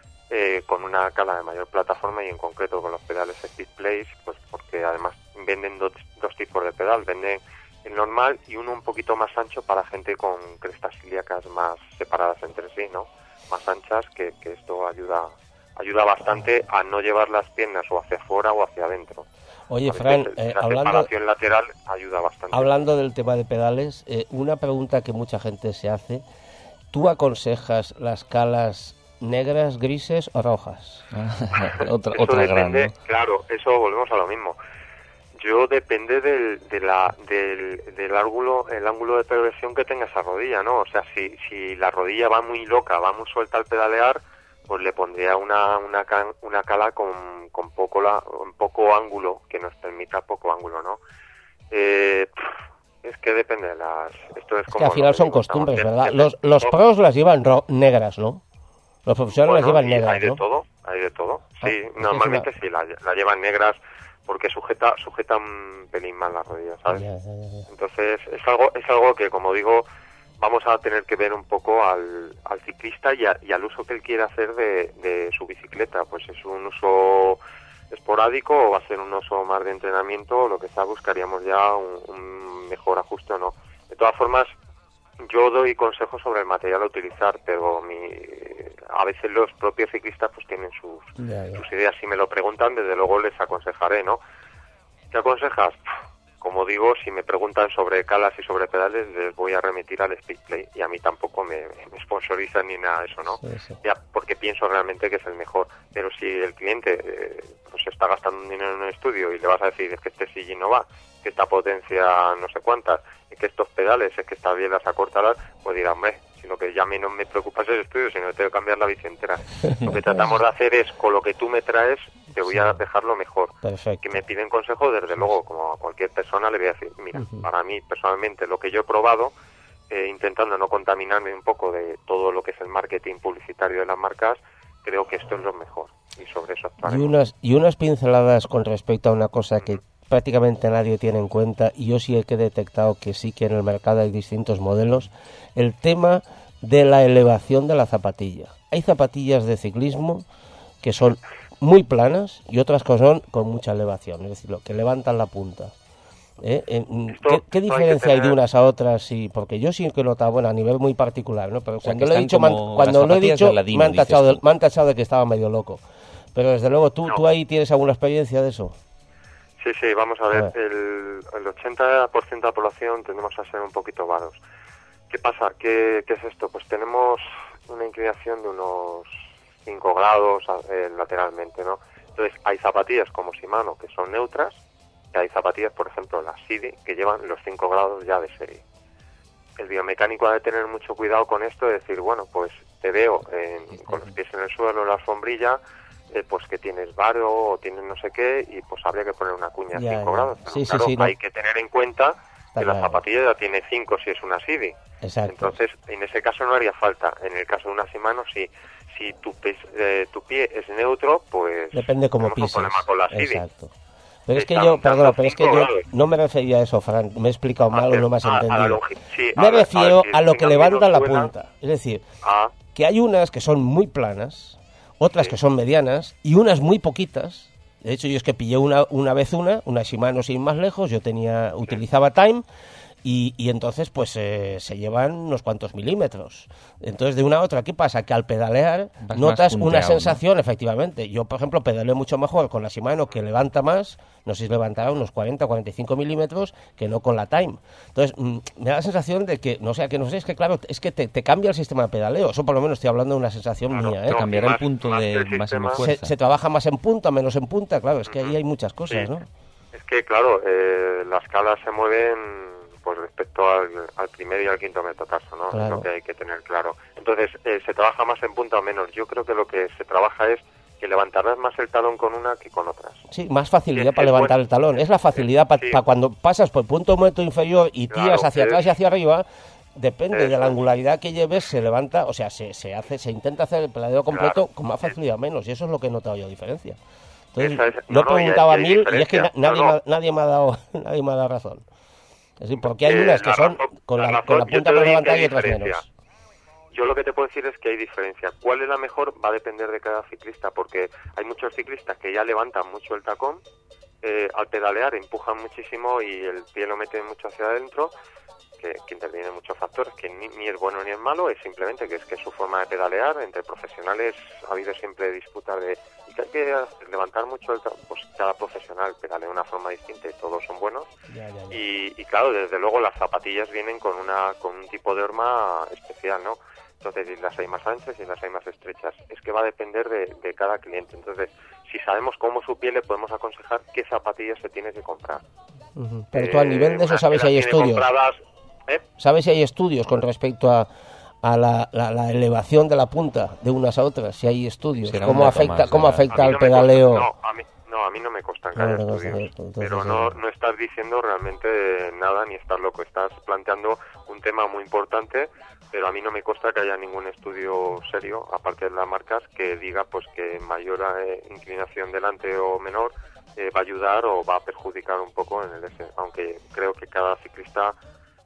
eh, con una cala de mayor plataforma, y en concreto con los pedales Speed Plays, pues porque además venden dos, dos tipos de pedal, venden el normal y uno un poquito más ancho para gente con crestas ilíacas más separadas entre sí, ¿no? Más anchas, que, que esto ayuda ayuda bastante a no llevar las piernas o hacia afuera o hacia adentro. Oye, Fran, eh, la hablando, separación lateral ayuda bastante. Hablando del tema de pedales, eh, una pregunta que mucha gente se hace, ¿tú aconsejas las calas negras, grises o rojas? otra eso otra depende, gran, ¿no? Claro, eso volvemos a lo mismo. Yo depende del, de la, del, del ángulo, el ángulo de progresión que tenga esa rodilla, ¿no? O sea, si, si la rodilla va muy loca, va muy suelta al pedalear, pues le pondría una, una, can, una cala con, con poco la, un poco ángulo, que nos permita poco ángulo, ¿no? Eh, es que depende de las... Esto es, es como que al final son costumbres, que, ¿verdad? Que, los los pros las llevan ro- negras, ¿no? Los profesionales bueno, las llevan negras, hay de ¿no? todo, hay de todo. Sí, ah, normalmente es una... sí, la, la llevan negras porque sujeta sujeta un pelín más las rodillas, ¿sabes? Ya, ya, ya. Entonces es algo es algo que, como digo, vamos a tener que ver un poco al, al ciclista y, a, y al uso que él quiere hacer de, de su bicicleta. Pues es un uso esporádico o va a ser un uso más de entrenamiento, lo que sea, buscaríamos ya un, un mejor ajuste o no. De todas formas, yo doy consejos sobre el material a utilizar, pero mi, a veces los propios ciclistas pues tienen sus, ya, ya. sus ideas. Si me lo preguntan, desde luego les aconsejaré, ¿no? ¿Qué aconsejas? Como digo, si me preguntan sobre calas y sobre pedales, les voy a remitir al Speedplay, y a mí tampoco me, me sponsorizan ni nada de eso, ¿no? Sí, sí. Ya, porque pienso realmente que es el mejor. Pero si el cliente eh, pues está gastando un dinero en un estudio y le vas a decir, es que este sillín no va, que esta potencia no sé cuántas, es que estos pedales, es que estas bielas a cortar, pues dirá, hombre, si lo que ya a mí no me preocupa es el estudio, sino que tengo que cambiar la bici entera. Lo que tratamos de hacer es, con lo que tú me traes, te voy a dejar lo mejor. Perfecto. Que me piden consejo, desde luego, como a cualquier persona, le voy a decir, mira, uh-huh. para mí, personalmente, lo que yo he probado, eh, intentando no contaminarme un poco de todo lo que es el marketing publicitario de las marcas, creo que esto es lo mejor. Y sobre eso actuaremos. Y unas, y unas pinceladas con respecto a una cosa que prácticamente nadie tiene en cuenta, y yo sí que he detectado que sí que en el mercado hay distintos modelos, el tema de la elevación de la zapatilla. Hay zapatillas de ciclismo que son muy planas y otras que son con mucha elevación, es decir, lo que levantan la punta. ¿Eh? Esto, ¿Qué, qué diferencia hay, tener... hay de unas a otras? Sí, porque yo sí que he notado, bueno, a nivel muy particular, ¿no? Pero o sea, cuando lo he dicho, man, cuando lo he dicho Aladino, me, han tachado de, me han tachado de que estaba medio loco. Pero desde luego, ¿tú, no. ¿tú ahí tienes alguna experiencia de eso? Sí, sí, vamos a ver, a ver. El, el ochenta por ciento de la población tendemos a ser un poquito varos. ¿Qué pasa? ¿Qué, qué es esto? Pues tenemos una inclinación de unos cinco grados eh, lateralmente, ¿no? Entonces, hay zapatillas como Shimano que son neutras, y hay zapatillas, por ejemplo, las S I D I, que llevan los cinco grados ya de serie. El biomecánico ha de tener mucho cuidado con esto, de decir, bueno, pues te veo en, con los pies en el suelo, en la alfombrilla, eh, pues que tienes varo o tienes no sé qué, y pues habría que poner una cuña a cinco grados. Pero, sí, claro, sí, sí, no. hay que tener en cuenta Está que claro. la zapatilla ya tiene cinco si es una S I D I. Exacto. Entonces, en ese caso no haría falta. En el caso de una Shimano, sí. Si tu, pie, eh, tu pie es neutro, pues depende cómo pises. Un problema con la S I D I. Exacto. Pero es que yo, perdona, pero es que yo no me refería a eso, Fran, me he explicado mal o no me has entendido. Sí, me a refiero a, a lo que levanta la suena. punta. Es decir, ah. que hay unas que son muy planas, otras sí. que son medianas y unas muy poquitas. De hecho, yo es que pillé una, una vez una, una Shimano sin más lejos, yo tenía utilizaba Time. Y, y entonces pues eh, se llevan unos cuantos milímetros. Entonces de una a otra, ¿qué pasa? Que al pedalear Vas notas punteado, una sensación, ¿no? Efectivamente. Yo, por ejemplo, pedaleo mucho mejor con la Shimano, que levanta más, no sé si levantará unos cuarenta, cuarenta y cinco milímetros, que no con la Time. Entonces mmm, me da la sensación de que, no sé, que no sé, es que claro, es que te, te cambia el sistema de pedaleo. Eso por lo menos estoy hablando de una sensación claro, mía. ¿eh? No, cambiará más, el punto más de máxima fuerza. Se, se trabaja más en punta, menos en punta, claro, es que uh-huh. ahí hay muchas cosas, sí. ¿no? Es que, claro, eh, las calas se mueven pues respecto al, al primer y al quinto metatarso, ¿no? Claro. Es lo que hay que tener claro. Entonces, eh, ¿se trabaja más en punta o menos? Yo creo que lo que se trabaja es que levantarás más el talón con una que con otras. Sí, más facilidad es, para es levantar bueno. el talón. Es la facilidad para sí. pa cuando pasas por el punto momento inferior y tiras claro, hacia es... atrás y hacia arriba, depende Eso. de la angularidad que lleves, se levanta, o sea, se, se hace, se intenta hacer el pedaleo completo claro. con más facilidad o menos, y eso es lo que he notado yo diferencia. Entonces, es, no, no preguntaba no, mil y es que na nadie, no, no. nadie me ha dado nadie me ha dado razón. Es decir, porque hay unas que eh, son razón, con, la, la razón, con la punta más levantada y otras menos. Yo lo que te puedo decir es que hay diferencia. ¿Cuál es la mejor? Va a depender de cada ciclista, porque hay muchos ciclistas que ya levantan mucho el tacón, eh, al pedalear empujan muchísimo y el pie lo meten mucho hacia adentro, que, que intervienen muchos factores, que ni, ni es bueno ni es malo, es simplemente que es que es su forma de pedalear. Entre profesionales ha habido siempre disputas de y que hay que levantar mucho el tacón. Pues cada profesional pedalea de una forma distinta y todos son buenos. Ya, ya, ya. Y, y claro, desde luego las zapatillas vienen con una con un tipo de horma especial, ¿no? Entonces, las hay más anchas y las hay más estrechas. Es que va a depender de, de cada cliente. Entonces, si sabemos cómo su piel, le podemos aconsejar qué zapatillas se tiene que comprar. Uh-huh. Pero tú, a nivel de eso, ¿sabes si hay estudios? Compradas, ¿eh? ¿Sabes si hay estudios con respecto a, a la, la, la elevación de la punta de unas a otras? Si hay estudios. ¿Cómo afecta, más, cómo afecta al no pedaleo? No, a mí, no, a mí no me constan que haya no, estudios. Esto, entonces, pero no, no estás diciendo realmente nada ni estás loco. Estás planteando un tema muy importante, pero a mí no me consta que haya ningún estudio serio, aparte de las marcas, que diga pues que mayor eh, inclinación delante o menor eh, va a ayudar o va a perjudicar un poco en el S. Aunque creo que cada ciclista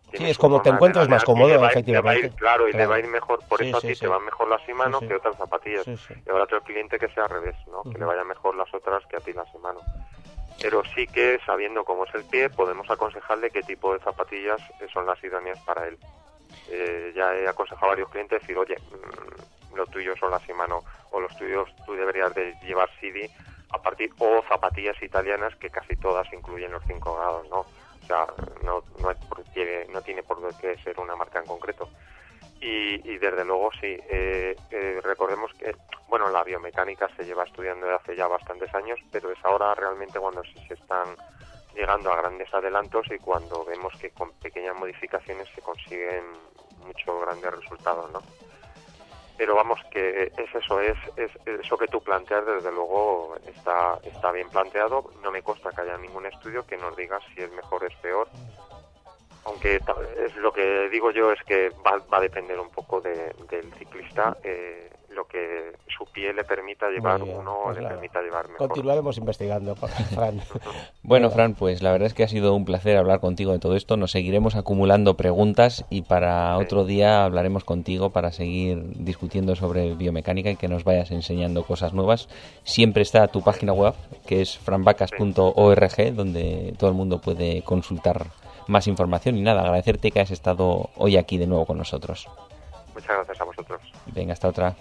Sí, es como te encuentras más cómodo, ir, efectivamente. Ir, claro, y claro. le va a ir mejor, por sí, eso sí, a ti sí. te van mejor las Shimano sí, sí. que otras zapatillas. Sí, sí. Y ahora otro cliente que sea al revés, ¿no? Uh-huh. Que le vaya mejor las otras que a ti las Shimano. Pero sí que, sabiendo cómo es el pie, podemos aconsejarle qué tipo de zapatillas son las idóneas para él. Eh, ya he aconsejado a varios clientes decir, oye, mmm, lo tuyo son las Shimano, o los tuyos tú deberías de llevar C D a partir, o zapatillas italianas, que casi todas incluyen los cinco grados, ¿no? O sea, no, no, hay por qué, no tiene por qué ser una marca en concreto. Y, y desde luego sí, eh, eh, recordemos que, bueno, la biomecánica se lleva estudiando desde hace ya bastantes años, pero es ahora realmente cuando se están llegando a grandes adelantos y cuando vemos que con pequeñas modificaciones se consiguen muchos grandes resultados, ¿no? Pero vamos, que es eso, es, es eso que tú planteas, desde luego está está bien planteado. No me consta que haya ningún estudio que nos diga si es mejor o es peor. Aunque es lo que digo yo es que va, va a depender un poco de, del ciclista, eh, lo que su pie le permita llevar bien, uno pues le claro. permita llevar mejor. Continuaremos investigando, Fran. Bueno, Fran, pues la verdad es que ha sido un placer hablar contigo de todo esto. Nos seguiremos acumulando preguntas y para sí. otro día hablaremos contigo para seguir discutiendo sobre biomecánica y que nos vayas enseñando cosas nuevas. Siempre está tu página web, que es franvacas punto org, sí. donde todo el mundo puede consultar más información. Y nada, agradecerte que has estado hoy aquí de nuevo con nosotros. Muchas gracias a vosotros. Venga, hasta otra.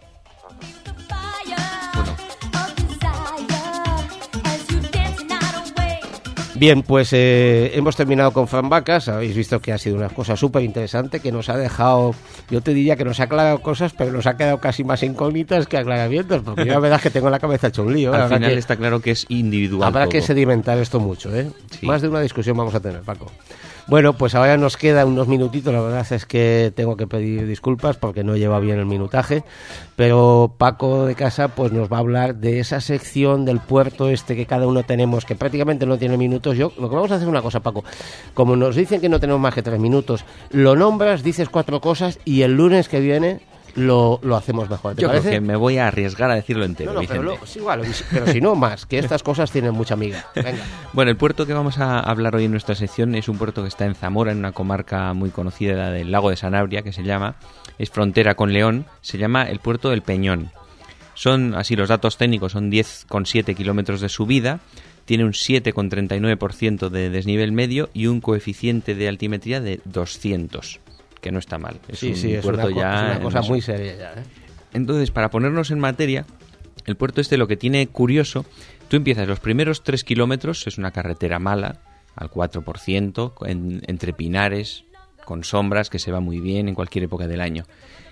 Bien, pues eh, hemos terminado con Fran Vacas. Habéis visto que ha sido una cosa súper interesante, que nos ha dejado, yo te diría que nos ha aclarado cosas, pero nos ha quedado casi más incógnitas que aclaramientos, porque yo la verdad es que tengo la cabeza hecho un lío. Al habrá final que, está claro que es individual. Habrá todo. que sedimentar esto mucho, ¿eh? Sí. Más de una discusión vamos a tener, Paco. Bueno, pues ahora nos quedan unos minutitos, la verdad es que tengo que pedir disculpas porque no lleva bien el minutaje, pero Paco de casa pues nos va a hablar de esa sección del puerto este que cada uno tenemos, que prácticamente no tiene minutos. Yo, lo que vamos a hacer es una cosa, Paco, como nos dicen que no tenemos más que tres minutos, lo nombras, dices cuatro cosas y el lunes que viene lo, lo hacemos mejor. ¿Te Yo parece? creo que me voy a arriesgar a decirlo entero, no, no, pero, Vicente. lo, es igual, pero si no más, que estas cosas tienen mucha miga. Venga. Bueno, el puerto que vamos a hablar hoy en nuestra sección es un puerto que está en Zamora, en una comarca muy conocida, la del lago de Sanabria, que se llama, es frontera con León, se llama el puerto del Peñón. Son, así los datos técnicos, son diez coma siete kilómetros de subida, tiene un siete coma treinta y nueve por ciento de desnivel medio y un coeficiente de altimetría de doscientos, que no está mal. Es sí, un sí, es puerto una, ya es una cosa muy seria ya, ¿eh? Entonces, para ponernos en materia, el puerto este lo que tiene curioso, tú empiezas los primeros tres kilómetros, es una carretera mala, al cuatro por ciento, en, entre pinares, con sombras, que se va muy bien en cualquier época del año.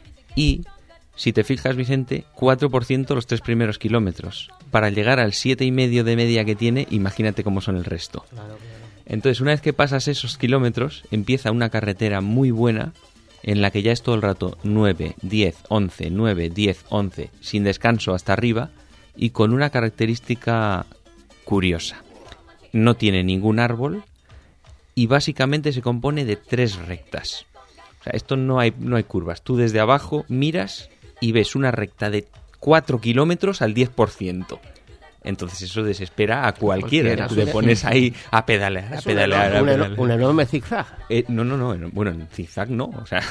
Y, si te fijas, Vicente, cuatro por ciento los tres primeros kilómetros. Para llegar al siete coma cinco de media que tiene, imagínate cómo son el resto. Claro, claro. Entonces, una vez que pasas esos kilómetros, empieza una carretera muy buena, en la que ya es todo el rato nueve, diez, once, nueve, diez, once, sin descanso hasta arriba, y con una característica curiosa. No tiene ningún árbol y básicamente se compone de tres rectas. O sea, esto no hay, no hay curvas. Tú desde abajo miras y ves una recta de cuatro kilómetros al diez por ciento. Entonces eso desespera a cualquiera. Tú te pones ahí a pedalear, a pedalear, a un, pedalear. Un enorme zigzag. Eh, no, no, no. Bueno, en zigzag no. O sea,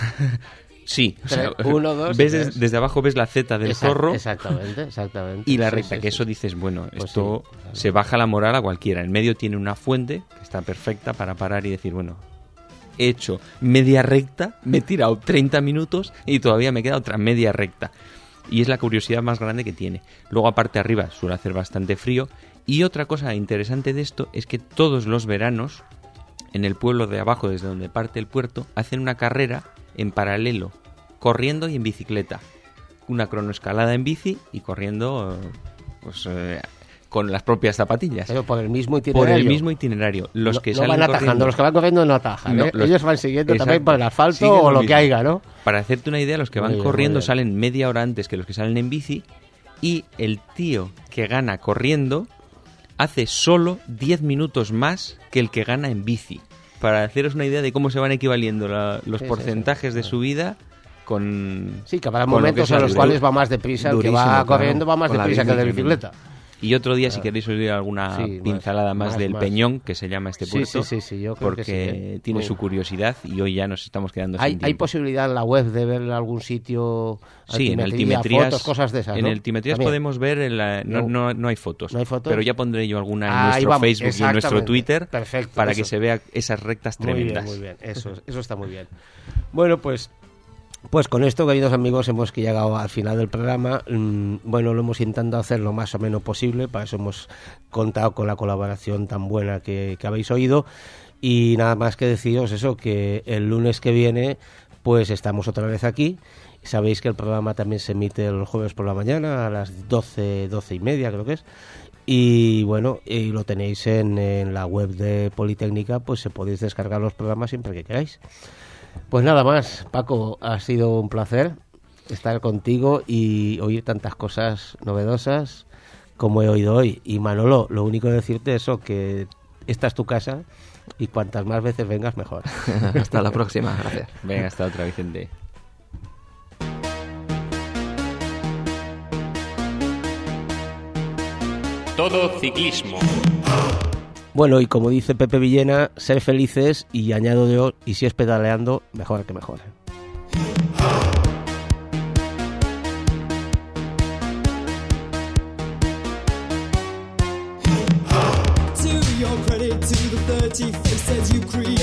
sí. O sea, uno, dos, ves des, desde abajo ves la Z del Exact, zorro. Exactamente, exactamente. Y la sí, recta, sí, que sí. eso dices, bueno, Pues esto sí, claro. se baja la moral a cualquiera. En medio tiene una fuente que está perfecta para parar y decir, bueno, he hecho media recta, me he tirado treinta minutos y todavía me queda otra media recta. Y es la curiosidad más grande que tiene. Luego, aparte, arriba suele hacer bastante frío. Y otra cosa interesante de esto es que todos los veranos, en el pueblo de abajo, desde donde parte el puerto, hacen una carrera en paralelo, corriendo y en bicicleta. Una cronoescalada en bici y corriendo pues, eh, con las propias zapatillas. Pero por el mismo itinerario. Por el mismo itinerario. Los no, que no salen van atajando, corriendo, los que van corriendo no atajan. No, ¿eh? los, Ellos van siguiendo exacto, también por el asfalto siguen o lo mismo. que haya, ¿no? Para hacerte una idea, los que van Muy bien, corriendo muy bien. salen media hora antes que los que salen en bici, y el tío que gana corriendo hace solo diez minutos más que el que gana en bici. Para haceros una idea de cómo se van equivaliendo la, los Sí, porcentajes sí, sí. de subida con... Sí, que habrá con lo momentos que en sale. los cuales va más deprisa, el que va Durísimo, corriendo claro. va más Con la deprisa que bici el de tremendo. bicicleta. Y otro día, si queréis oír alguna sí, pincelada más, más, más del más. Peñón, que se llama este Sí, puerto, sí, sí, sí, yo creo porque que sí, ¿eh? tiene Muy su bien. curiosidad y hoy ya nos estamos quedando ¿Hay, sin ¿Hay tiempo. posibilidad en la web de ver algún sitio? Sí, en el altimetría, Altimetrías, fotos, cosas de esas, en ¿no? el Altimetrías También. podemos ver, en la- no, no, no hay fotos, ¿No hay fotos? pero ya pondré yo alguna en Ahí nuestro vamos, Facebook y en nuestro exactamente. Twitter Perfecto, para eso. que se vea esas rectas Muy tremendas. bien, muy bien, eso, eso está muy bien. Bueno, pues... Pues con esto, queridos amigos, hemos que llegado al final del programa. Mm, bueno, lo hemos intentado hacer lo más o menos posible, para eso hemos contado con la colaboración tan buena que, que habéis oído. Y nada más que deciros eso, que el lunes que viene pues estamos otra vez aquí. Sabéis que el programa también se emite los jueves por la mañana a las doce, doce y media creo que es. Y bueno, y lo tenéis en, en la web de Politécnica, pues se podéis descargar los programas siempre que queráis. Pues nada más, Paco, ha sido un placer estar contigo y oír tantas cosas novedosas como he oído hoy. Y Manolo, lo único que decirte es eso, que esta es tu casa y cuantas más veces vengas mejor. Hasta la próxima, gracias. Venga, hasta otra, Vicente. Todo ciclismo. Bueno, y como dice Pepe Villena, ser felices, y añado yo, y si es pedaleando, mejor que mejor. To your credit, to the thirty faces you create.